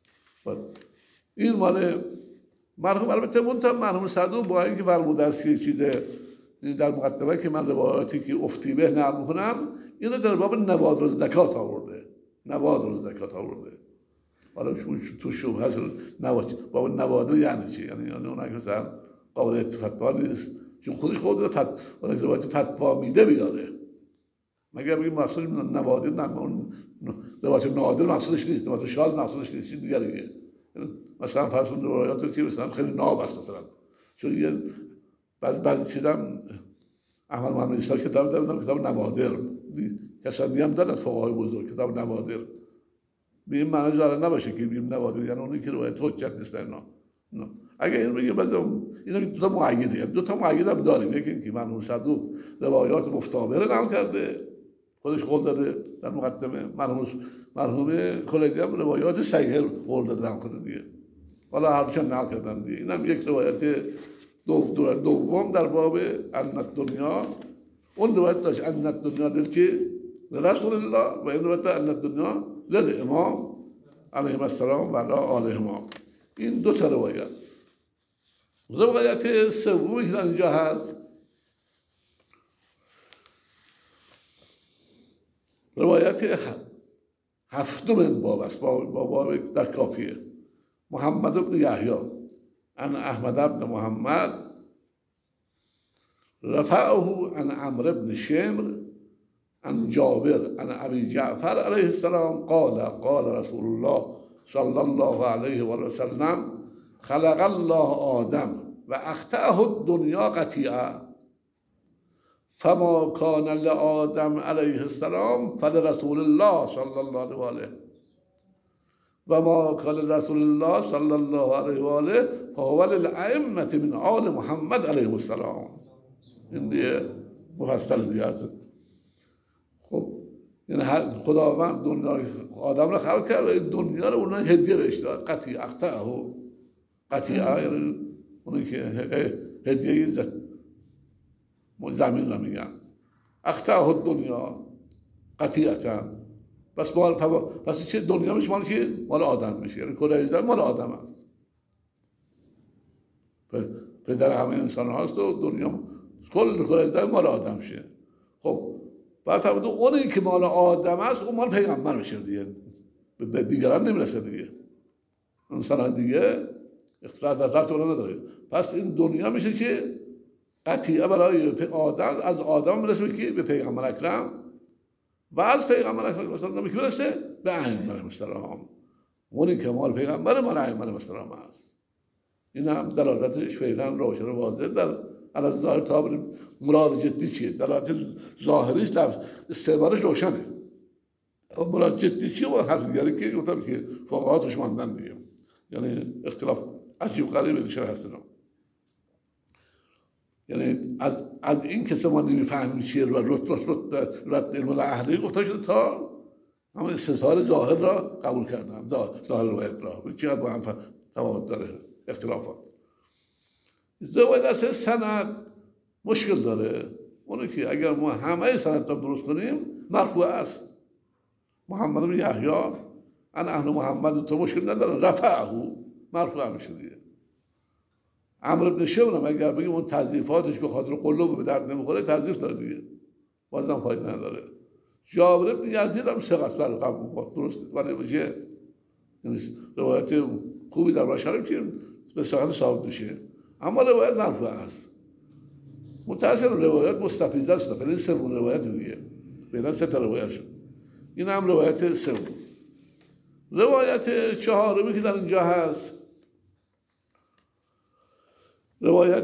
این مال مرحوم البته منتها مرحوم صدوق با اینکه فرموده است که چیزه در مقدمه که من روایاتی که افتی به نقل میکنم اینو در باب نوادر الزکات آورده، نوادر الزکات آورده. حالا تو شبهه هست نواد باب نوادر یعنی چی؟ یعنی اونها که مثلا قابل فتوا نیست، چون خودش خود فتوا روایت فتوا میده بیاره. مگر بگیم مقصود نوادر نه، اون روایت نادر مقصودش نیست، روایت شاذ مقصودش نیست، چیز دیگریه. مثلا فرض کن روایات رو که مثلا خیلی ناب است، مثلا چون یه بعضی بعضی چیزا احمد محمد عیسی کتاب داره، کتاب نوادر، کسانی هم دارن فقهای بزرگ کتاب نوادر. به این معنی جاره نباشه که بگیم نوادر یعنی اونی که روایت حجت نیست اینا. نه، اگه این بگیم بعضی اینا دو تا مؤیده، یعنی دو تا مؤید هم داریم. یکی اینکه مرحوم صدوق روایات مفتابر نقل کرده، خودش قول داده در مقدمه. مرحوم مرحوم کلینی هم روایات صحیح قول داده نقل کرده دیگه. حالا هر دوشون نقل کردن دیگه. اینم یک روایت دوم در باب ان الدنیا، اون روایت داشت ان الدنیا دل که رسول الله و این روایت ان الدنیا للامام علیه السلام و علی آلهما. این دو تا روایت. روایت سومی که در اینجا هست روایت هفتم باب است، باب در کافیه. محمد بن یحیی عن احمد بن محمد رفعه عن عمرو بن شمر عن جابر عن ابي جعفر عليه السلام قال قال رسول الله صلى الله عليه وسلم خلق الله آدم و اخطأه الدنيا قطيعا فما كان لآدم عليه السلام فلرسول الله صلى الله عليه و ما کال رسول الله صلی الله علیه و آله فهو للائمة من آل محمد علیه السلام. این دیگه مفصل دیگه هست. خب یعنی خداوند دنیا آدم را خلق کرد و این دنیا رو اونها هدیه بهش داد. قطعی اقطعه قطعه یعنی اونی که هدیه زمین را میگن اقطعه دنیا قطعیتا. پس مال پس چه دنیا میشه مال که مال آدم میشه، یعنی کره زمین مال آدم است، پدر همه انسان هاست و دنیا کل کره زمین مال آدم شه. خب بعد فرمود اونی که مال آدم است اون مال پیغمبر میشه دیگه، به دیگران نمیرسه دیگه، انسان دیگه اختیار در رفت اونا نداره. پس این دنیا میشه که قطعیه برای آدم، از آدم میرسه که به پیغمبر اکرم و از پیغمبر اکرم صلی الله علیه و آله میرسه به ائمه علیهم السلام. اونی که مال پیغمبر مال ائمه علیهم السلام است. این هم دلالتش فعلا روشن و واضح در علاوه ظاهر تا مراد جدی چیه؟ دلالت ظاهریش در استعمالش روشنه. مراد جدی چیه و حرف دیگری که گفتم که فقها توش ماندن دیگه، یعنی اختلاف عجیب غریبه شرح هستن. یعنی از از این کسی ما نمیفهمیم چیه و رت رت رت رت علم الاحلی گفته شده تا همون استظهار ظاهر را قبول کردن، ظاهر روایت را چقدر با هم تفاوت داره، اختلافات. روایت از سند مشکل داره. اونی که اگر ما همه سند را درست کنیم مرفوع است. محمد بن یحیی ان اهل محمد تو مشکل نداره، رفعه مرفوع میشه دیگه. عمرو بن شبرم اگر بگیم اون تضعیفاتش به خاطر قلوب به درد نمیخوره تضعیف داره دیگه، بازم فایده نداره. جابر بن یزید هم ثقه است، برای قبول درسته ولی وجه روایت خوبی در بشاریم که به صحت ثابت میشه، اما روایت مرفوع است. متأسفانه روایت مستفیضه است، فعلا سوم روایت دیگه، فعلا سه تا روایت شد. این هم روایت سوم. روایت چهارمی که در اینجا هست روایت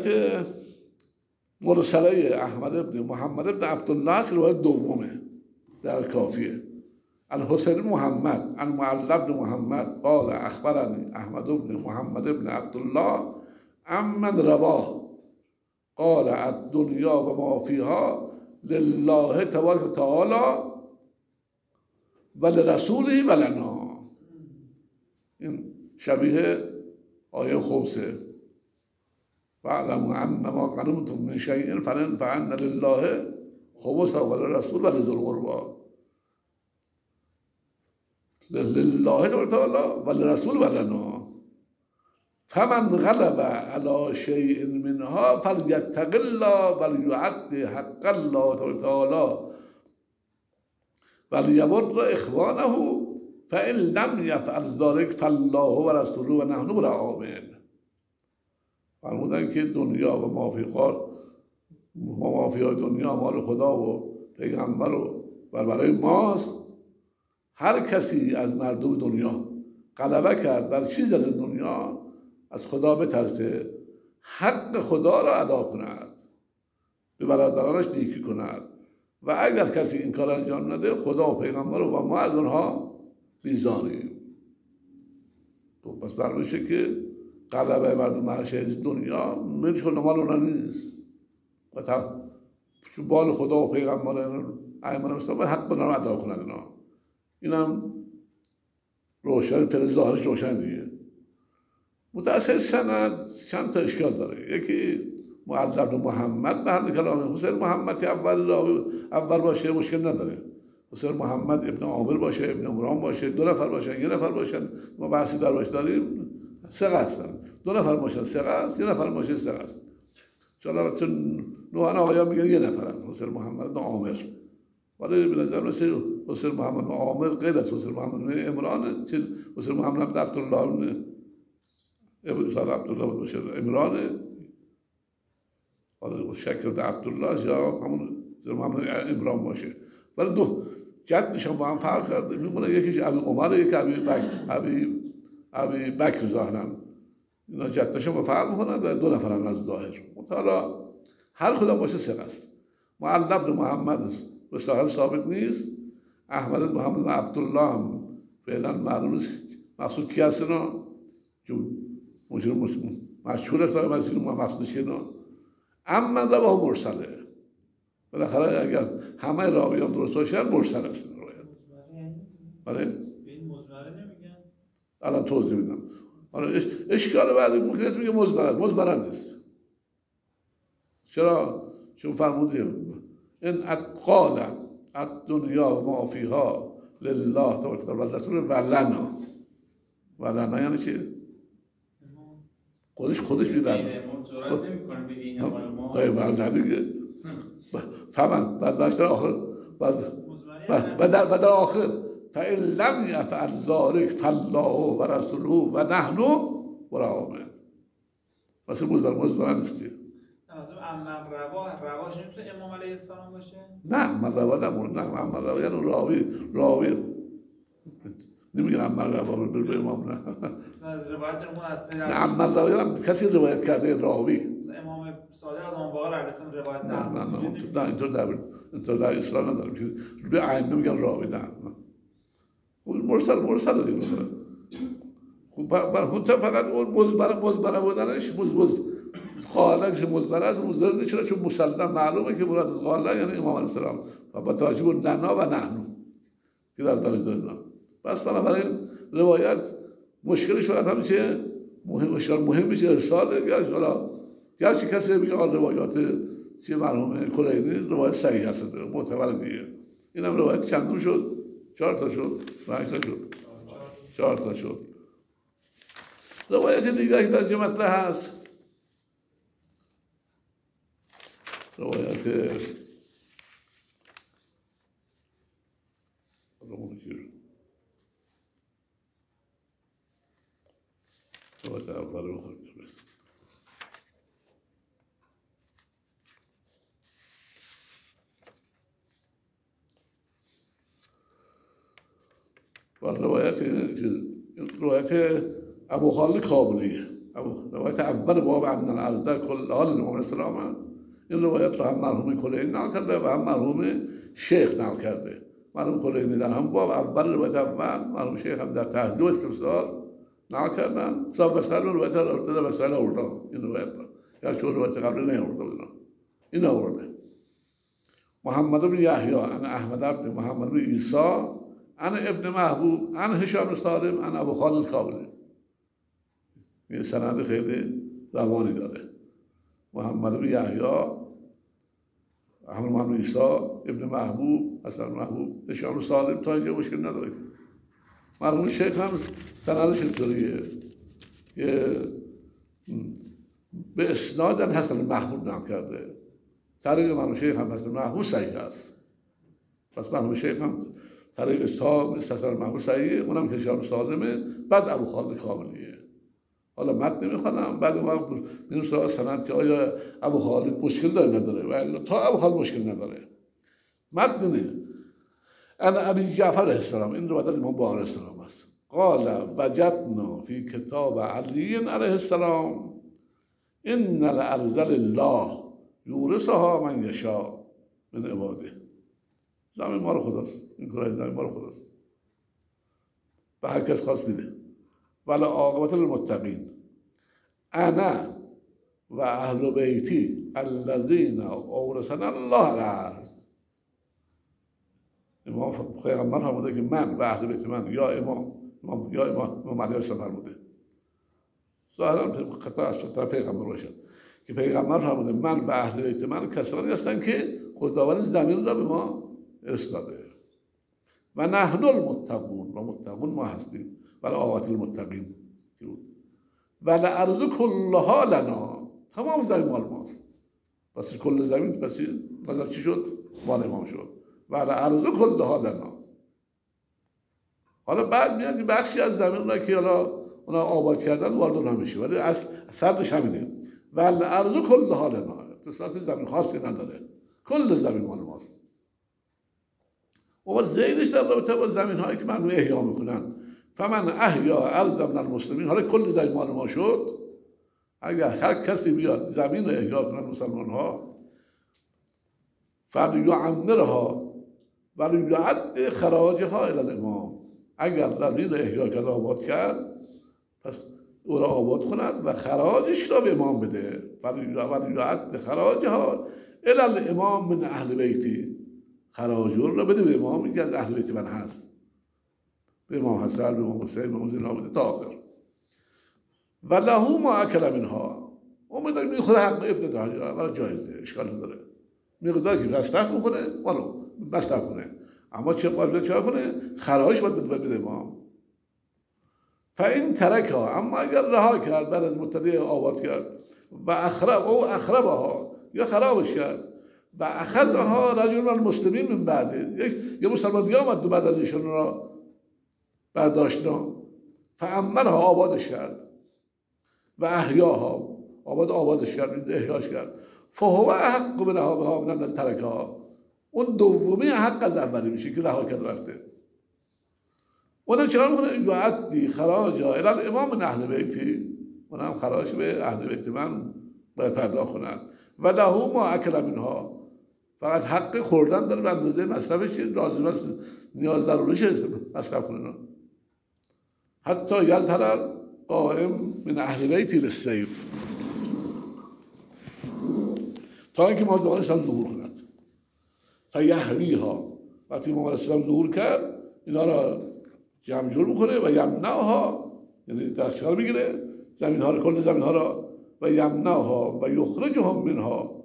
مرسله احمد بن محمد بن عبدالله است، روایت دومه در کافیه. عن حسین محمد عن معل بن محمد قال اخبرني احمد بن محمد بن عبدالله عمن رواه قال الدنیا و ما فیها لله تبارک و تعالی و لرسوله و لنا. این شبیه آیه خمسه فاعلموا انما غنمتم من شیء فان لله خمسه و للرسول و لذی القربى. لله تعالی و للرسول و لنا فمن غلب على شیء منها فلیتق الله ولیعد حق الله تعالی ولیبر اخوانه فان لم یفعل ذلك فالله و رسوله و نحن براء منه. فرمودن که دنیا و مافیقات مافیای دنیا مال خدا و پیغمبر و برای ماست. هر کسی از مردم دنیا غلبه کرد بر چیز از دنیا از خدا بترسه، حق خدا را ادا کند، به برادرانش نیکی کند و اگر کسی این کار انجام نده خدا و پیغمبر و ما از اونها بیزاریم. تو پس برمیشه که غلبه مردم مرشه دنیا ملک و مال اونا نیست و تا بال خدا و پیغمبر ائمه مثلا حق بدن ادا کنن اینا. اینم روشن فعل ظاهرش روشن دیگه. متأسف سند چند تا اشکال داره. یکی معل بن محمد به حد کلام حسین محمد که اول راوی اول باشه مشکل نداره، حسین محمد ابن عامر باشه، ابن عمران باشه، دو نفر باشن، یه نفر باشن، ما بحثی در باش داریم ثقه هستن، دو نفر باشن ثقه است، یه نفر باشه ثقه است. چون چون نوحان آقایان میگن یه نفرن، حسین محمد بن عامر، ولی به نظر میاد حسین محمد بن عامر غیر از حسین محمد بن عمران، چیز حسین محمد بن عبدالله بن ابن سال عبدالله باشه عمران، ولی شکر بن عبدالله یا همون حسین محمد عمران باشه. ولی دو جدش هم با هم فرق کرده، میمونه یکیش ابی عمر، یکی ابی بکر، ابی ابی بکر ظاهرا اینا جدش هم فرق میکنن، دو نفرن از ظاهر. حالا هر کدام باشه ثقه است. معل بن محمد به ثابت نیست. احمد بن محمد بن عبدالله هم فعلا معلوم نیست مقصود کی هست اینا؟ چون مشهور است داره مسیح مقصودش که اینا اما رواه مرسله. بالاخره اگر همه راویان درست باشن مرسل است این روایت. بله؟ به این مزمره نمیگن؟ الان توضیح میدم. حالا اشکال بعدی ممکن است میگه مزمره است، مزمره نیست. چرا؟ چون فرمودیم این قال الدنیا ما فیها لله تبارک و رسول و لنا. و لنا یعنی چی؟ خودش خودش میگه خیلی برده دیگه فهمن بعد باشتر آخر بعد در آخر فإن لم یفعل ذلک فالله و رسوله و نحن براء منه. واسه مزدر مزدر نیستی. امن روا رواش نمیتونه امام علیه السلام باشه؟ نه من روا نمونه. نه امن روا یعنی راوی راوی نمیگن امن روا بر به امام. نه نه امن روا یعنی کسی روایت کرده راوی. امام صادق از امام باقر علیه السلام روایت نه نه نه نه اینطور در اینطور در اسلام ندارم که به عین نمیگن راوی. نه خب مرسل مرسل دیگه. خب بر فقط اون مزبره مزبره بودنش مز قاله که مزبره است مزبره نیست چون مسلم معلومه که مراد از قاله یعنی امام علیه السلام و با توجه به لنا و نحنو که در داره دارن. پس بنابراین روایت مشکلش فقط هم چیه؟ مهم مشکل مهم میشه ارساله. گرچه حالا گرچه کسی میگه روایات چیه مرحوم کلینی روایت صحیح هست معتبر دیگه. اینم روایت چندم شد؟ چهار تا شد؟ پنج تا شد؟ چهار تا شد. روایت دیگه که در اینجا مطرح هست روایت روایت اول رو خواهیم و روایت روایت ابو خالد کابلیه. روایت اول باب ان الارض کلها للامام الاسلام. این روایت رو هم مرحوم کلینی نقل کرده و هم مرحوم شیخ نقل کرده. مرحوم کلینی در هم باب اول روایت اول، مرحوم شیخ هم در تهذیب و استفسار نقل کردن. صاحب بسال روایت رو در بسال آوردن این روایت رو. یا چون روایت قبلی نیاورده اینا. این آورده. محمد بن یحیی عن احمد بن محمد بن عیسی عن ابن محبوب عن هشام سالم عن ابو خالد کابلی. یه سند خیلی روانی داره. محمد بن یحیی احمد محمد عیسی ابن محبوب حسن محبوب هشام سالم تا اینجا مشکل نداره. مرحوم شیخ هم سندش اینطوریه که به اسناد حسن محبوب نقل کرده. طریق مرحوم شیخ هم حسن محبوب صحیح است. پس مرحوم شیخ هم طریق تا حسن محبوب صحیحه. اونم هشام سالمه. بعد ابو خالد کاملیه. حالا متن نمیخوانم بعد ما میریم سراغ سند که آیا ابو خالد مشکل داره نداره و الا تا ابو خالد مشکل نداره. متن نه انا ابی جعفر علیه السلام. این روایت از امام باقر علیه السلام است. قال وجدنا فی کتاب علی علیه السلام ان الارض لله یورثها من یشاء من عباده. زمین مال خداست. این کارای زمین مال خداست. به هر کس خواست میده. ولی عاقبت للمتقین انا و اهل بیتی الذین اورثنا الله الارض. امام پیغمبر فرموده که من و اهل بیت من یا امام امام یا امام امام علیه السلام فرموده. ظاهرا قطع از پیغمبر باشد که پیغمبر فرموده من و اهل بیت من کسانی هستند که خداوند زمین را به ما ارث داده و نحن المتقون و متقون ما هستیم. ولی عاقبت المتقین ولی ارض کلها لنا. تمام زمین مال ماست. پس کل زمین پس مثلا چی شد؟ مال امام شد. ولی ارض کلها لنا. حالا بعد میاد بخشی از زمین را که حالا اونا آباد کردن وارد نمیشه ولی از صدش همینه. ولی ارض کلها لنا. اختصاص زمین خاصی نداره. کل زمین مال ماست. و زیدش در رابطه با زمین هایی که مردم احیا میکنن فمن احیا ارض من المسلمین. حالا کل زمین مال ما شد. اگر هر کسی بیاد زمین رو احیا کنن مسلمان ها فلیعمرها ولیعد خراجها الی الامام. اگر زمین را احیا کرد آباد کرد پس او را آباد کند و خراجش را به امام بده. ولیعد خراجها الی الامام من اهل بیتی، خراج را بده به امام که از اهل بیت من هست، به امام حسن، به امام حسین، به امام زینب تا آخر. و له ما اکل منها، امید میخوره حق ابن دهیا ولی جایزه، اشکال نداره، مقداری که مصرف میکنه ولو مصرف کنه، اما چه باید چه کنه؟ خراج باید بده به امام. فاین ترکها، اما اگر رها کرد بعد از مدتی آباد کرد و اخرب او اخربها یا خرابش کرد و اخذها رجل من المسلمین من بعده، یک یه مسلمان دیگه آمد دو بعد از ایشون را برداشت فعمرها آبادش کرد و احیاها آباد آبادش کرد احیاش کرد فهو حق بنها بها من ترکها، اون دومی حق از اولی میشه که رها کرد رفته. اونم چیکار میکنه؟ یعدی خراجا الی الامام من اهل بیتی، اونم خراج به اهل بیت من باید پرداخت کنند. و له ما اکل منها، فقط حق خوردن داره به اندازه مصرفش، لازم است نیاز ضروریش مصرف کنه. حتی یظهر قائم من اهل بیتی بالسیف، تا اینکه امام اسلام ظهور کند. فیحویها، وقتی امام اسلام ظهور کرد اینا را جمع جور میکنه و یمنعها، یعنی در اختیار میگیره زمین ها را، کل زمین ها را، و یمنعها و یخرجهم منها.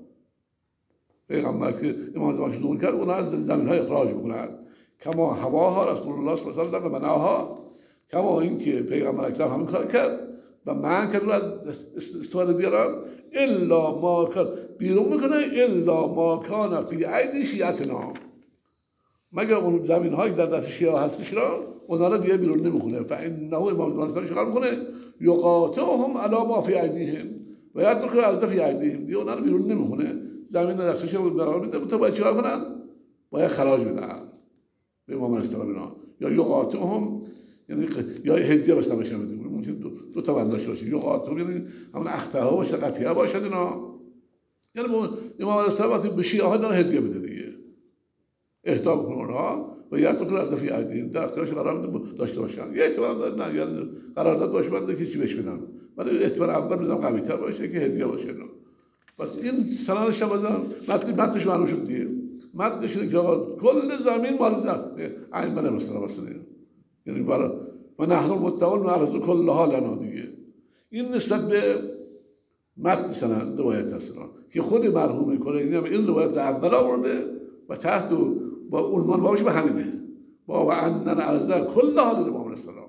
پیغمبر که امام زمان ظهور کرد اونا از زمین ها اخراج میکنند. کما هواها رسول الله صلی الله علیه و سلم و منعها، کما اینکه پیغمبر اکرم همین کار کرد و من کرد از استفاده بیارن. الا ما کان، بیرون میکنه الا ما کان فی ایدی شیعتنا، مگر اون زمین هایی در دست شیعه هستش را اونا را دیگه بیرون نمیکنه. فانه امام زمان اسلام شغال میکنه یقاطعهم علی ما فی ایدیهم و یترک الارض فی ایدیهم، دیگه اونا رو بیرون نمیکنه، زمین را دستش برقرار میده. تو باید چیکار کنن؟ باید خراج بدن به امام اسلام اینا، یا یقاطعهم یعنی یا هدیه بس نمیشه میده، ممکن دو, دو تا بنداش باشه. یقاطع یعنی همون اخته ها باشه، قطعه باشد اینا، یعنی امام اسلام وقتی به شیعه ها دارن هدیه بده دیگه، اهدا بکنه اونها و یا تو از فی ایدیهم، در اختیارش قرار داشته باشن. یه احتمال داره نه یعنی قرارداد باشه بنده که چی بهش بدن، ولی احتمال اول میذارم قوی تر باشه که هدیه باشه اینا. پس این سنانش هم بازم متن متنش معلوم شد دیگه. متنش اینه که آقا کل زمین مال ائمه مسلم است، یعنی برای و نحن المتقون نعرض کلها لنا دیگه. این نسبت به متن سند روایت هست که خود مرحوم کلینی هم این روایت را اول آورده و تحت با عنوان بابش به همینه، با و انن عرضه کلها للامام السلام.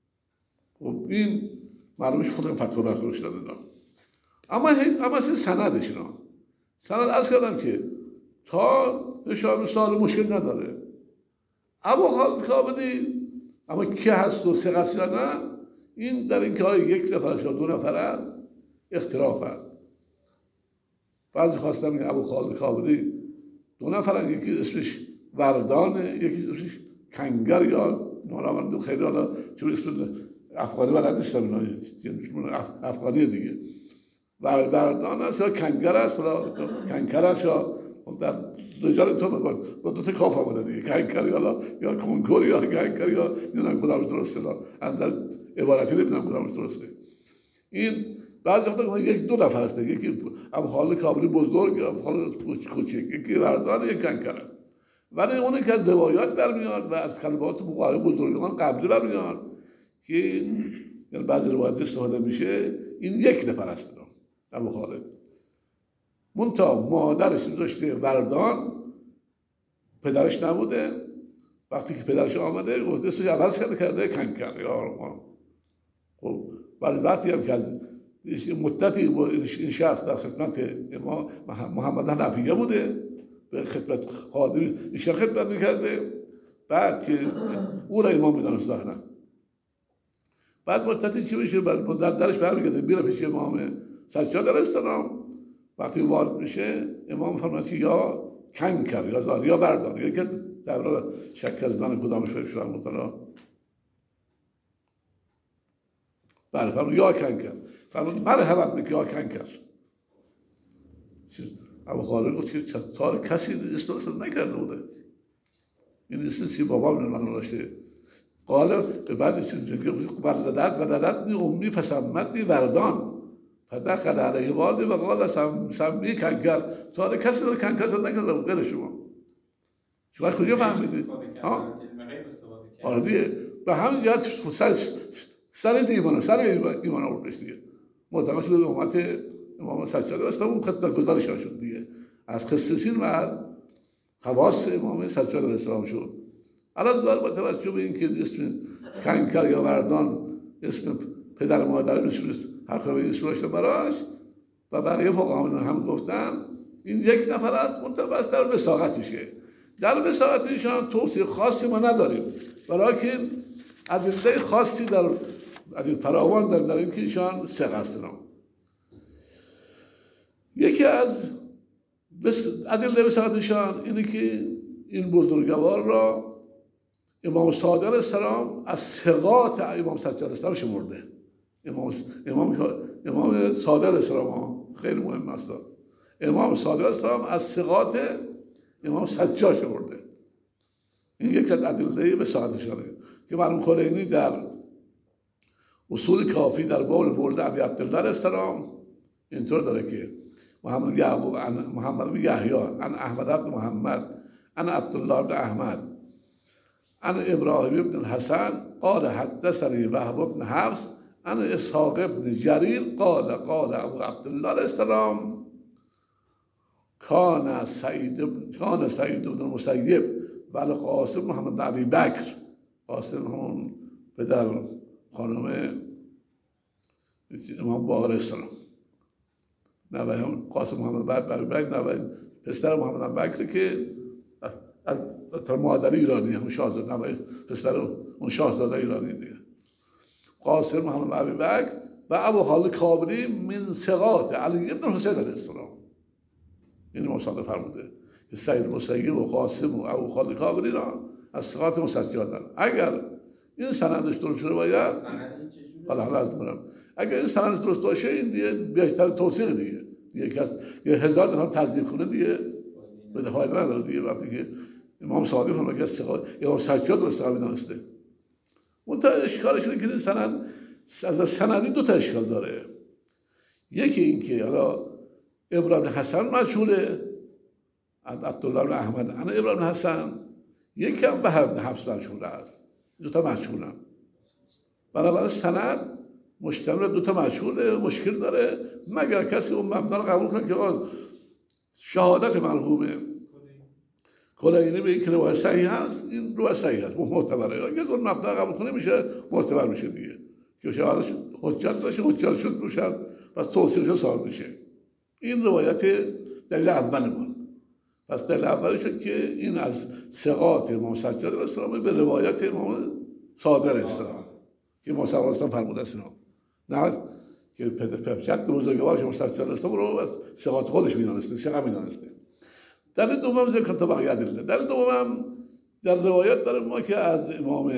خب این معلومش خود فتوا برخورش داده اینا. اما اما اصلا سندش اینا، سند از کردم که تا شام سال مشکل نداره. اما حال کابلی اما کی هست و سه قصد یا نه، این در این که های یک نفر است یا دو نفر است اختلاف است. بعضی خواستم این ابو خالد کابلی دو نفرن، یکی اسمش وردانه، یکی اسمش کنگر یا نورمند خیلی حالا چون اسم افغانی بلد نیستم اینا، افغانی دیگه وردان است یا کنگر است یا کنکر است یا در رجال تو با دو تا کاف آمده دیگه، کنکر یا یا کنکور یا کنکر یا نمیدونم کدام درسته، اندر عبارتی نمیدونم کدام درسته. این بعضی وقتا یک دو نفر هست، یکی ابو خالد کابلی بزرگ یا ابو خالد کوچک، یکی وردان یک کنکر، ولی اون که از روایات برمیاد و از کلمات مقابل بزرگان قبلی برمیاد که یعنی بعضی روایات استفاده میشه، این یک نفر هست ابو خالد. منتها مادرش داشته وردان، پدرش نبوده، وقتی که پدرش آمده گفته اسمش عوض کرده کرده کنکر یا خب ولی وقتی هم که از مدتی این شخص در خدمت امام محمد حنفیه بوده، به خدمت خادم ایشان خدمت میکرده، بعد که او را امام میدانست ظاهرا، بعد مدتی چی میشه در درش برمیگرده میره پیش امام سجاد علیه السلام. وقتی وارد میشه امام فرمود که یا کنکر یا زار یا بردان، یا که در واقع شک از من کدامش فرش شوهر مطلع بله فرمود یا کنکر، فرمود مرحبا بک یا کنکر. ابو خالد گفت که تار کسی اسم اصلا نکرده بوده، این اسم سی بابا من داشته، قال بعد ولدت ولدتنی امی فسمتنی وردان فدخل علیه والدی و قال سمی کنکر. تا کسی داره کنکر زد نکنه غیر شما. شما کجا فهمیدید؟ آره دیگه به همین جهت سر سر ایمان سر ایمان آوردش دیگه. معتقد شده به امت امام سجاد اسلام اون خط در گزارشان شد دیگه. از خصیصین و خواص امام سجاد اسلام شد. الان دار با توجه به اینکه اسم کنکر یا وردان اسم پدر مادر میشونست هر کاری اسم داشته براش و بقیه فقها هم گفتن این یک نفر است منتبس در وساقتشه. در وساقتشان توصیه خاصی ما نداریم برای که ادله خاصی در ادله فراوان داریم در اینکه ایشان ثقه هستن. یکی از ادله وساقتشان اینه که این بزرگوار را امام صادق السلام از ثقات امام سجاد السلام شمرده. امام امام امام صادق السلام خیلی مهم است. امام صادق السلام از ثقات امام سجاد شمرده. این یک از ادله وساقتشانه که مرحوم کلینی در اصول کافی در بول برده ابی عبدالله السلام اینطور داره که محمد بن یعقوب عن محمد بن یحیی عن احمد بن محمد عن عبدالله بن احمد عن ابراهیم بن الحسن قال حدثني وهب بن حفص عن اسحاق بن جرير قال قال ابو عبدالله السلام كان سعید كان سعید بن المسیب و القاسم محمد بن ابی بکر. قاسم همون پدر خانم امام باقر السلام نوه هم قاسم محمد بن ابی بکر نوه پسر محمد بن بکر که از مادری ایرانی هم شاهزاده نوه پسر اون شاهزاده ایرانی دیگه. قاسم محمد بن ابی بکر و ابو خالد کابلی من ثقات علی ابن حسین علیه السلام. این مصادف فرموده که سعید مسیب و قاسم و ابو خالد کابلی را از ثقات مسجدن. اگر این سندش درست باید حالا حالا از برم اگر این سند درست باشه این دیگه بهتر توثیق دیگه دیگه کس یه هزار نفر تصدیق کنه دیگه بده فایده نداره دیگه. وقتی که امام صادق فرمود که از ثقات امام سجاد درست می‌دانسته. اون تا اشکالش اینه که این سند از سندی دو تا اشکال داره. یکی این که حالا ابراهیم حسن مجهوله از عبدالله بن احمد عن ابراهیم حسن، یکی هم وهب بن حفص مجهول است. دو تا مجهولن. بنابراین سند مشتمل دو تا مجهوله مشکل داره مگر کسی اون مبنا رو قبول کنه که شهادت مرحومه کلینی به این که روایت صحیح هست، این روایت صحیح هست معتبره. اگه اون مبنا قبول کنه میشه معتبر میشه دیگه که شهادتش حجت باشه حجت شد میشه پس توصیفش صاحب میشه. این روایت دلیل اولمون. پس دلیل اولش که این از ثقات امام سجاد علیه السلام به روایت امام صادق علیه السلام که امام صادق علیه السلام فرموده است نه که پدر بزرگوارش امام سجاد علیه السلام رو از ثقات خودش میدونسته، ثقه میدونسته. دلیل دوم ذکر تا بقیه ادله. دلیل دوم در روایت داره ما که از امام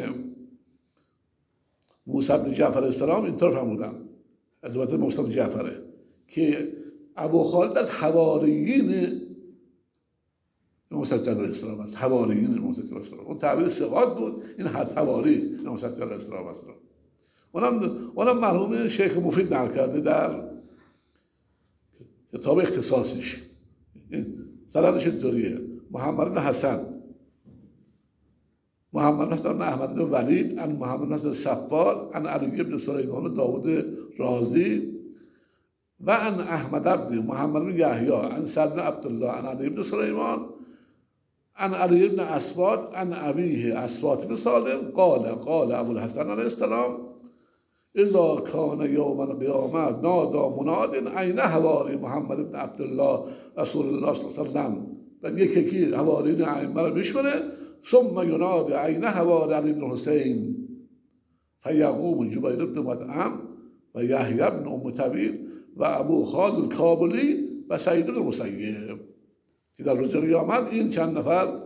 موسی بن جعفر السلام اینطور فرمودن، البته موسی بن جعفره که ابو خالد از حواریین امام سجاد علیه السلام است. حواریین امام سجاد علیه السلام اون تعبیر ثقات بود، این حد حواری امام سجاد علیه السلام است. اونم اونم مرحوم شیخ مفید نقل کرده در کتاب اختصاصش. سندش اینطوریه: محمد بن حسن محمد بن حسن احمد بن ولید عن محمد بن حسن صفار عن علی بن سلیمان داوود رازی و عن احمد بن محمد بن یحیی عن سعد بن عبدالله عن علی بن سلیمان عن علی بن اسباط عن ابیه اسباط بن سالم قال قال ابو الحسن علیه السلام اذا کان یوم القیامه نادى مناد عین حواری محمد بن عبدالله رسول الله صلی الله علیه و سلم. و یکی یکی حوارین ائمه رو میشمره. ثم ینادی عین حواری علی بن حسین فیقوم جبیر بن مطعم و یحیی بن ام طویل و ابو خالد کابلی و سعید بن المسیب که در روز قیامت این چند نفر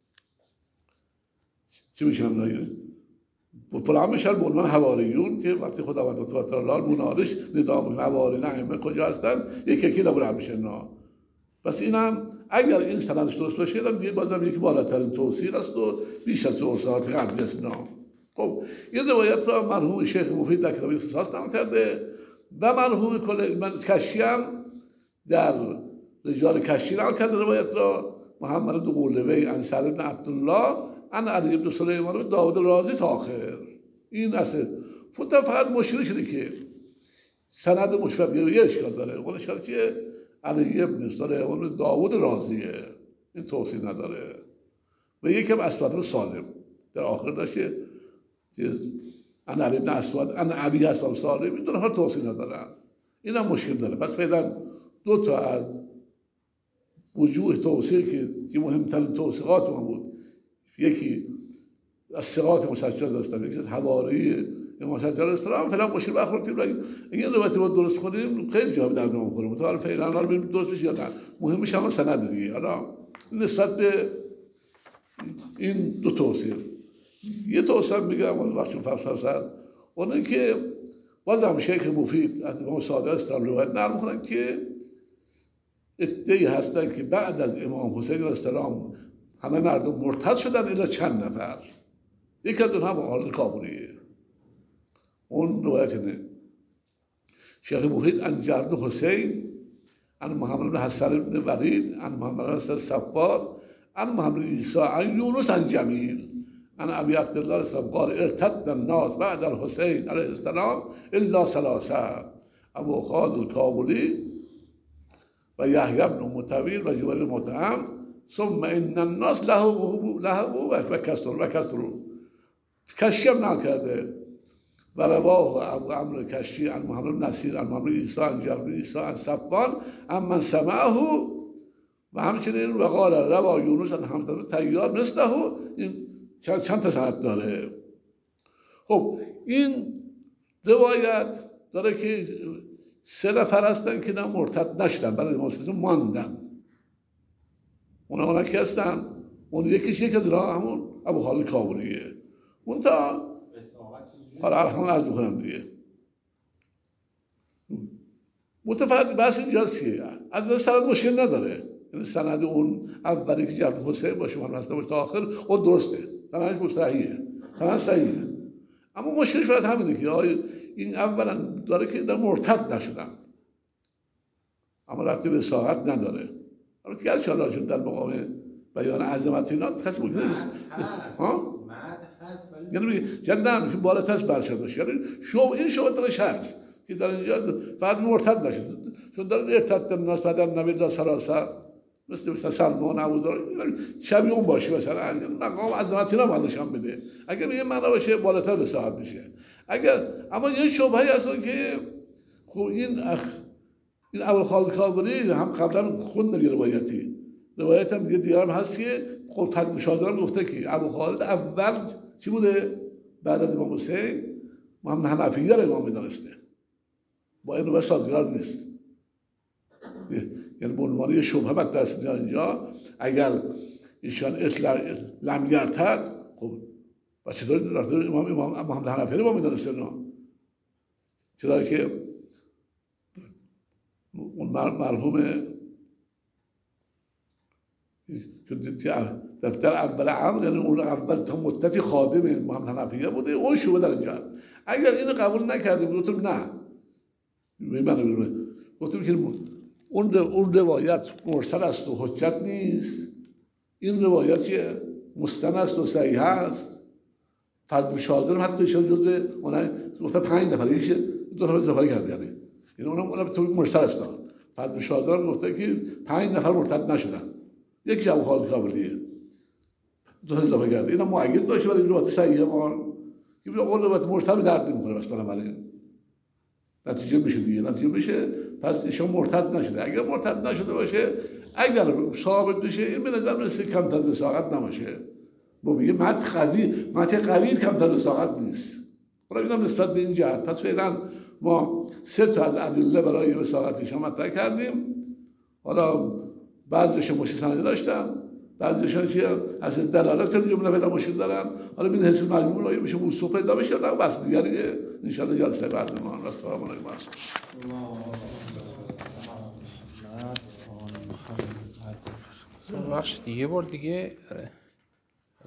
چی میشن؟ بلند میشن به عنوان حواریون که وقتی خداوند تعالی منادش ندا میکنه حوارین ائمه کجا هستن یکی یکی بلند میشن. پس اینم اگر این سندش درست باشه دیگه بازم یکی بالاترین توثیق است و بیش از توسعات قبلی است. خب این روایت را مرحوم شیخ مفید در کتاب اختصاص نقل کرده و مرحوم کشی هم در رجال کشی نقل کرده روایت را، محمد بن مولوی عن سعد بن عبدالله عن علی بن سلیمان بن داود رازی تا آخر. این اصل فقط مشکل شده که سند مشکل یه اشکال داره. اون اشکال چیه؟ علی بن سلیمان بن داود رازیه، این توصیح نداره و یکم اسود سالم در آخر داشته ان علی بن اسود ان ابی اسود سالم، این دو توصیح ندارن، این هم مشکل داره. پس فعلا دو تا از وجوه توصیح که که مهمترین توصیحات ما بود، یکی از ثقات مسجد هستن، یکی از حواری امام سجاد علیه السلام، فعلا مشکل برخوردیم. اگه این روایت رو درست کنیم خیلی جا به درد ما می‌خوره. متأسفانه فعلا حالا ببینیم درست بشه یا نه. مهمش هم سند دیگه. حالا نسبت به این دو توصیه یه توصیه میگم وقتی فرصت هست، اون که بازم شیخ مفید از امام صادق اسلام روایت نقل می‌کنن که ادعی هستن که بعد از امام حسین علیه السلام همه مردم مرتد شدن الا چند نفر. یکی از اونها حالت کابلیه. اون روایت نه شیخ مفید عن جرد حسین عن محمد بن حسن بن ولید عن محمد بن حسن صفار عن محمد عیسی عن یونس عن جمیل عن ابی عبدالله علیه السلام قال ارتد الناس بعد الحسین علیه السلام الا ثلاثه ابو خالد الکابلی و یحیی بن متویل و جبیر مطعم ثم ان الناس له له و کسر و کسر کشی هم نکرده و رواه ابو عمرو کشی عن محمد بن نصیر عن محمد عیسی عن جابر عیسی عن صفوان عن من سمعه و همچنین و قال روا یونس عن حمزه بن طیار مثله. این چند چند تا سند داره. خب این روایت داره که سه نفر هستن که نه مرتد نشدن، برای مسلمین ماندن. اونا اونا که هستن، اون یکیش یک از همون ابو خالد کابلیه. اون تا حالا الان عرض میکنم دیگه. متفاوت بحث اینجاست که از این سند مشکل نداره، یعنی سند اون اولی که جعفر حسین باشه من هستم تا آخر اون درسته، سندش صحیحه، سند صحیحه. اما مشکل شاید همینه که آیا این اولا داره که در مرتد نشدن، اما ربطی به ساعت نداره. اما که هر چاله شد در مقام بیان عظمت اینا کسی ممکنه نیست. ها؟ یعنی میگه جنم که بالاتر از برشاد باشه، یعنی شو این شو درش هست که در اینجا فقط مرتد نشد، چون در ارتد الناس بعد النبی الله سلاسه مثل مثلا سلمان ابوذر شبیه اون باشه، مثلا مقام عظمت اینا ما نشان بده. اگر این معنا باشه بالاتر به صاحب میشه. اگر اما یه شبهه هست که خب این اخ این ابو خالد کابلی هم قبلا خوندن روایتی روایت هم دیگه دیگه هم هست که خب فتح شاهزاده گفته که ابو خالد اول چی بوده بعد از امام حسین محمد حنفیه رو امام می‌دانسته، با این روایت سازگار نیست. یعنی به عنوان یه شبهه مطرح است اینجا، اگر ایشان اصلا لم یرتد خب و چطور رفته امام امام محمد حنفی رو می‌دانسته نه؟ چرا که اون مرحوم در اول امر، یعنی اون اول تا مدتی خادم محمد حنفیه بوده، اون شبهه در اینجا. اگر اینو قبول نکردیم گفتم نه من گفتم که اون اون روایت مرسل است و حجت نیست، این روایت چیه مستند است و صحیح است. فضل شاذر حتی ایشان جزء اونها گفته پنج نفر ایش دو تا اضافه کرده، یعنی یعنی اونم اونم تو مرسل است. فضل شاذر گفته که پنج نفر مرتد نشدن، یکی ابو خالد کابلیه دو تا اضافه کرده. اینا مؤید باشه ولی روایت صحیحه ما که اون روایت مرسل به درد نمیخوره. بس بنابراین نتیجه میشه دیگه، نتیجه میشه پس ایشان مرتد نشده. اگر مرتد نشده باشه، اگر ثابت بشه، این به نظر میرسه کمتر از وساقت نباشه. ما میگه متن قوی، متن قوی کمتر از وساقت نیست. حالا اینم نسبت به این جهت. پس فعلا ما سه تا از ادله برای وساقت ایشان مطرح کردیم. حالا بعضیش مشکل سندی داشتن، بعضیشان چیه از دلالت کردن جمله فعلا مشکل دارن. حالا ببین حس مجموع رو میشه وسوق پیدا بشه، نه بس دیگه ان شاء الله جلسه بعد ما السلام علیکم. بخش دیگه بار دیگه